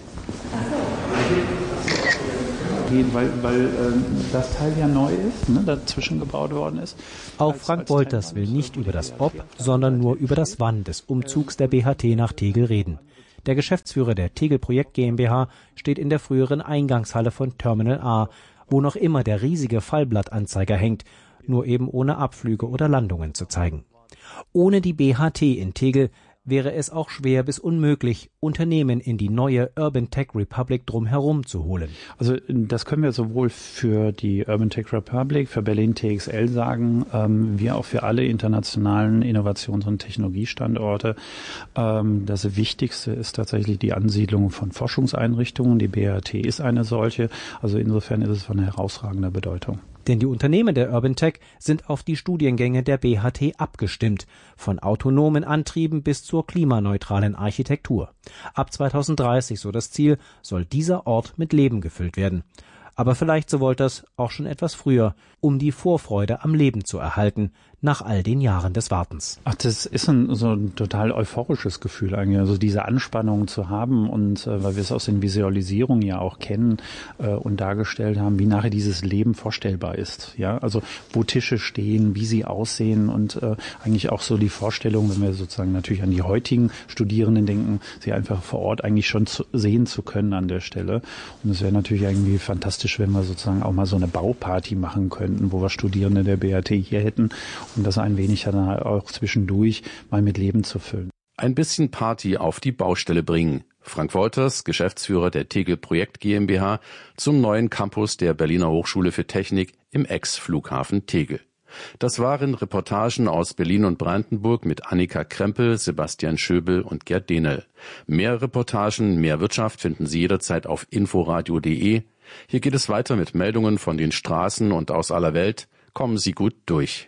Weil, weil äh, das Teil ja neu ist, ne, dazwischen gebaut worden ist. Auch Frank Wolters will nicht über das Ob, sondern nur über das Wann des Umzugs der B H T nach Tegel reden. Der Geschäftsführer der Tegel Projekt GmbH steht in der früheren Eingangshalle von Terminal A, wo noch immer der riesige Fallblattanzeiger hängt, nur eben ohne Abflüge oder Landungen zu zeigen. Ohne die B H T in Tegel wäre es auch schwer bis unmöglich, Unternehmen in die neue Urban Tech Republic drumherum zu holen. Also das können wir sowohl für die Urban Tech Republic, für Berlin T X L sagen, ähm, wie auch für alle internationalen Innovations- und Technologiestandorte. Ähm, das Wichtigste ist tatsächlich die Ansiedlung von Forschungseinrichtungen. Die B H T ist eine solche. Also insofern ist es von herausragender Bedeutung. Denn die Unternehmen der Urban Tech sind auf die Studiengänge der B H T abgestimmt, von autonomen Antrieben bis zur klimaneutralen Architektur. Ab zweitausenddreißig, so das Ziel, soll dieser Ort mit Leben gefüllt werden. Aber vielleicht, so Wolters, auch schon etwas früher, um die Vorfreude am Leben zu erhalten, nach all den Jahren des Wartens. Ach, das ist ein, so ein total euphorisches Gefühl eigentlich, also diese Anspannung zu haben und äh, weil wir es aus den Visualisierungen ja auch kennen äh, und dargestellt haben, wie nachher dieses Leben vorstellbar ist. Ja, also wo Tische stehen, wie sie aussehen und äh, eigentlich auch so die Vorstellung, wenn wir sozusagen natürlich an die heutigen Studierenden denken, sie einfach vor Ort eigentlich schon zu, sehen zu können an der Stelle. Und es wäre natürlich irgendwie fantastisch, wenn wir sozusagen auch mal so eine Bauparty machen könnten, wo wir Studierende der B H T hier hätten, um das ein wenig dann auch zwischendurch mal mit Leben zu füllen. Ein bisschen Party auf die Baustelle bringen. Frank Wolters, Geschäftsführer der Tegel Projekt GmbH, zum neuen Campus der Berliner Hochschule für Technik im Ex-Flughafen Tegel. Das waren Reportagen aus Berlin und Brandenburg mit Annika Krempel, Sebastian Schöbel und Gerd Dehnel. Mehr Reportagen, mehr Wirtschaft finden Sie jederzeit auf inforadio punkt de. Hier geht es weiter mit Meldungen von den Straßen und aus aller Welt. Kommen Sie gut durch.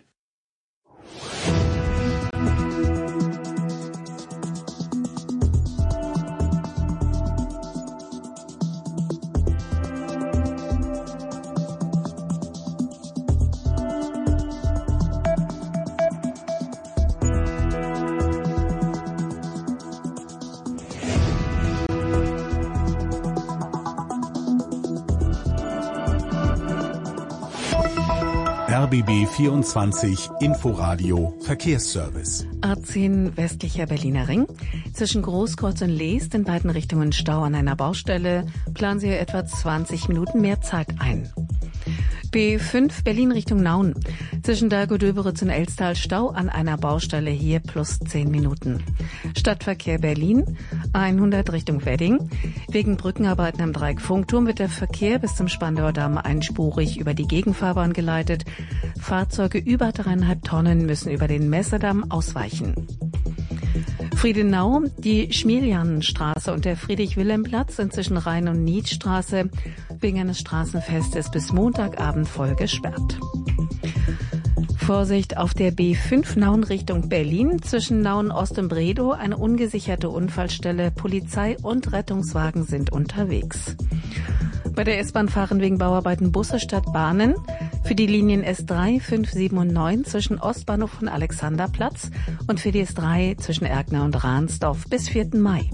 R B B vierundzwanzig Inforadio Verkehrsservice. A zehn westlicher Berliner Ring. Zwischen Großkreuz und Leest in beiden Richtungen Stau an einer Baustelle. Planen Sie etwa zwanzig Minuten mehr Zeit ein. B fünf Berlin Richtung Nauen. Zwischen Dahlgow-Döberitz und Elstal Stau an einer Baustelle, hier plus zehn Minuten. Stadtverkehr Berlin hundert Richtung Wedding. Wegen Brückenarbeiten am Dreieck Funkturm wird der Verkehr bis zum Spandauer Damm einspurig über die Gegenfahrbahn geleitet. Fahrzeuge über dreieinhalb Tonnen müssen über den Messedamm ausweichen. Friedenau, die Schmielianenstraße und der Friedrich-Wilhelm-Platz sind zwischen Rhein- und Niedstraße wegen eines Straßenfestes bis Montagabend voll gesperrt. Vorsicht auf der B fünf Nauen Richtung Berlin. Zwischen Nauen Ost und Bredow eine ungesicherte Unfallstelle. Polizei und Rettungswagen sind unterwegs. Bei der S-Bahn fahren wegen Bauarbeiten Busse statt Bahnen. Für die Linien S drei, fünf, sieben und neun zwischen Ostbahnhof und Alexanderplatz und für die S drei zwischen Erkner und Ransdorf bis vierten Mai.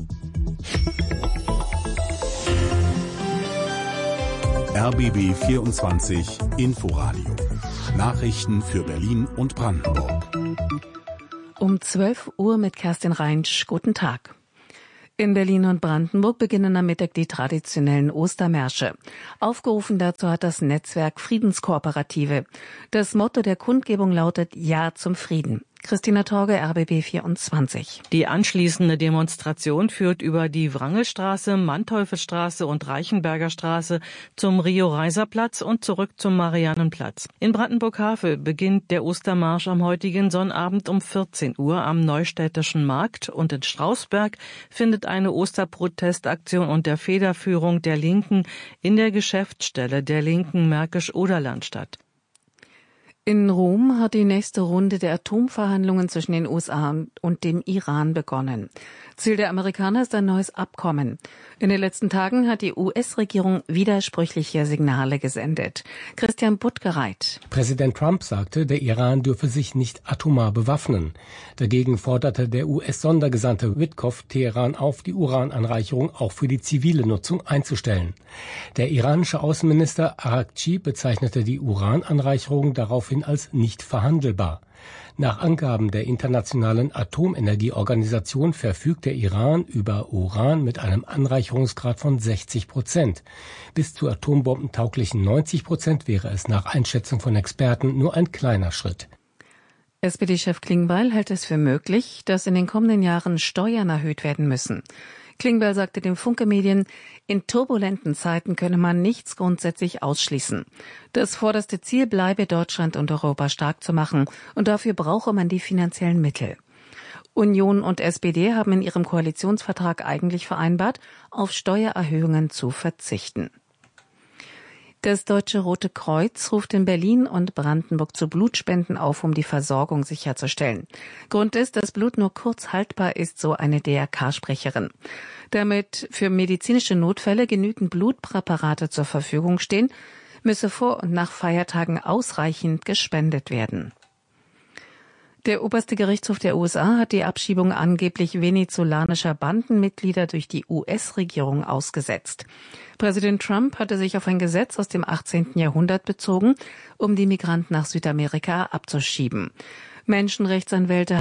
R B B vierundzwanzig Inforadio. Nachrichten für Berlin und Brandenburg. Um zwölf Uhr mit Kerstin Reinsch. Guten Tag. In Berlin und Brandenburg beginnen am Mittag die traditionellen Ostermärsche. Aufgerufen dazu hat das Netzwerk Friedenskooperative. Das Motto der Kundgebung lautet Ja zum Frieden. Christina Torge, R B B vierundzwanzig. Die anschließende Demonstration führt über die Wrangelstraße, Manteuffelstraße und Reichenberger Straße zum Rio-Reiser-Platz und zurück zum Mariannenplatz. In Brandenburg-Havel beginnt der Ostermarsch am heutigen Sonnabend um vierzehn Uhr am Neustädtischen Markt und in Strausberg findet eine Osterprotestaktion unter Federführung der Linken in der Geschäftsstelle der Linken Märkisch-Oderland statt. In Rom hat die nächste Runde der Atomverhandlungen zwischen den U S A und dem Iran begonnen. Ziel der Amerikaner ist ein neues Abkommen. In den letzten Tagen hat die U S-Regierung widersprüchliche Signale gesendet. Christian Buttgereit. Präsident Trump sagte, der Iran dürfe sich nicht atomar bewaffnen. Dagegen forderte der U S-Sondergesandte Witkoff Teheran auf, die Urananreicherung auch für die zivile Nutzung einzustellen. Der iranische Außenminister Araghchi bezeichnete die Urananreicherung daraufhin als nicht verhandelbar. Nach Angaben der Internationalen Atomenergieorganisation verfügt der Iran über Uran mit einem Anreicherungsgrad von sechzig Prozent. Bis zu atombombentauglichen neunzig Prozent wäre es nach Einschätzung von Experten nur ein kleiner Schritt. S P D-Chef Klingbeil hält es für möglich, dass in den kommenden Jahren Steuern erhöht werden müssen. Klingbeil sagte den Funke-Medien, in turbulenten Zeiten könne man nichts grundsätzlich ausschließen. Das vorderste Ziel bleibe, Deutschland und Europa stark zu machen, und dafür brauche man die finanziellen Mittel. Union und S P D haben in ihrem Koalitionsvertrag eigentlich vereinbart, auf Steuererhöhungen zu verzichten. Das Deutsche Rote Kreuz ruft in Berlin und Brandenburg zu Blutspenden auf, um die Versorgung sicherzustellen. Grund ist, dass Blut nur kurz haltbar ist, so eine D R K-Sprecherin. Damit für medizinische Notfälle genügend Blutpräparate zur Verfügung stehen, müsse vor und nach Feiertagen ausreichend gespendet werden. Der oberste Gerichtshof der U S A hat die Abschiebung angeblich venezolanischer Bandenmitglieder durch die U S-Regierung ausgesetzt. Präsident Trump hatte sich auf ein Gesetz aus dem achtzehnten Jahrhundert bezogen, um die Migranten nach Südamerika abzuschieben. Menschenrechtsanwälte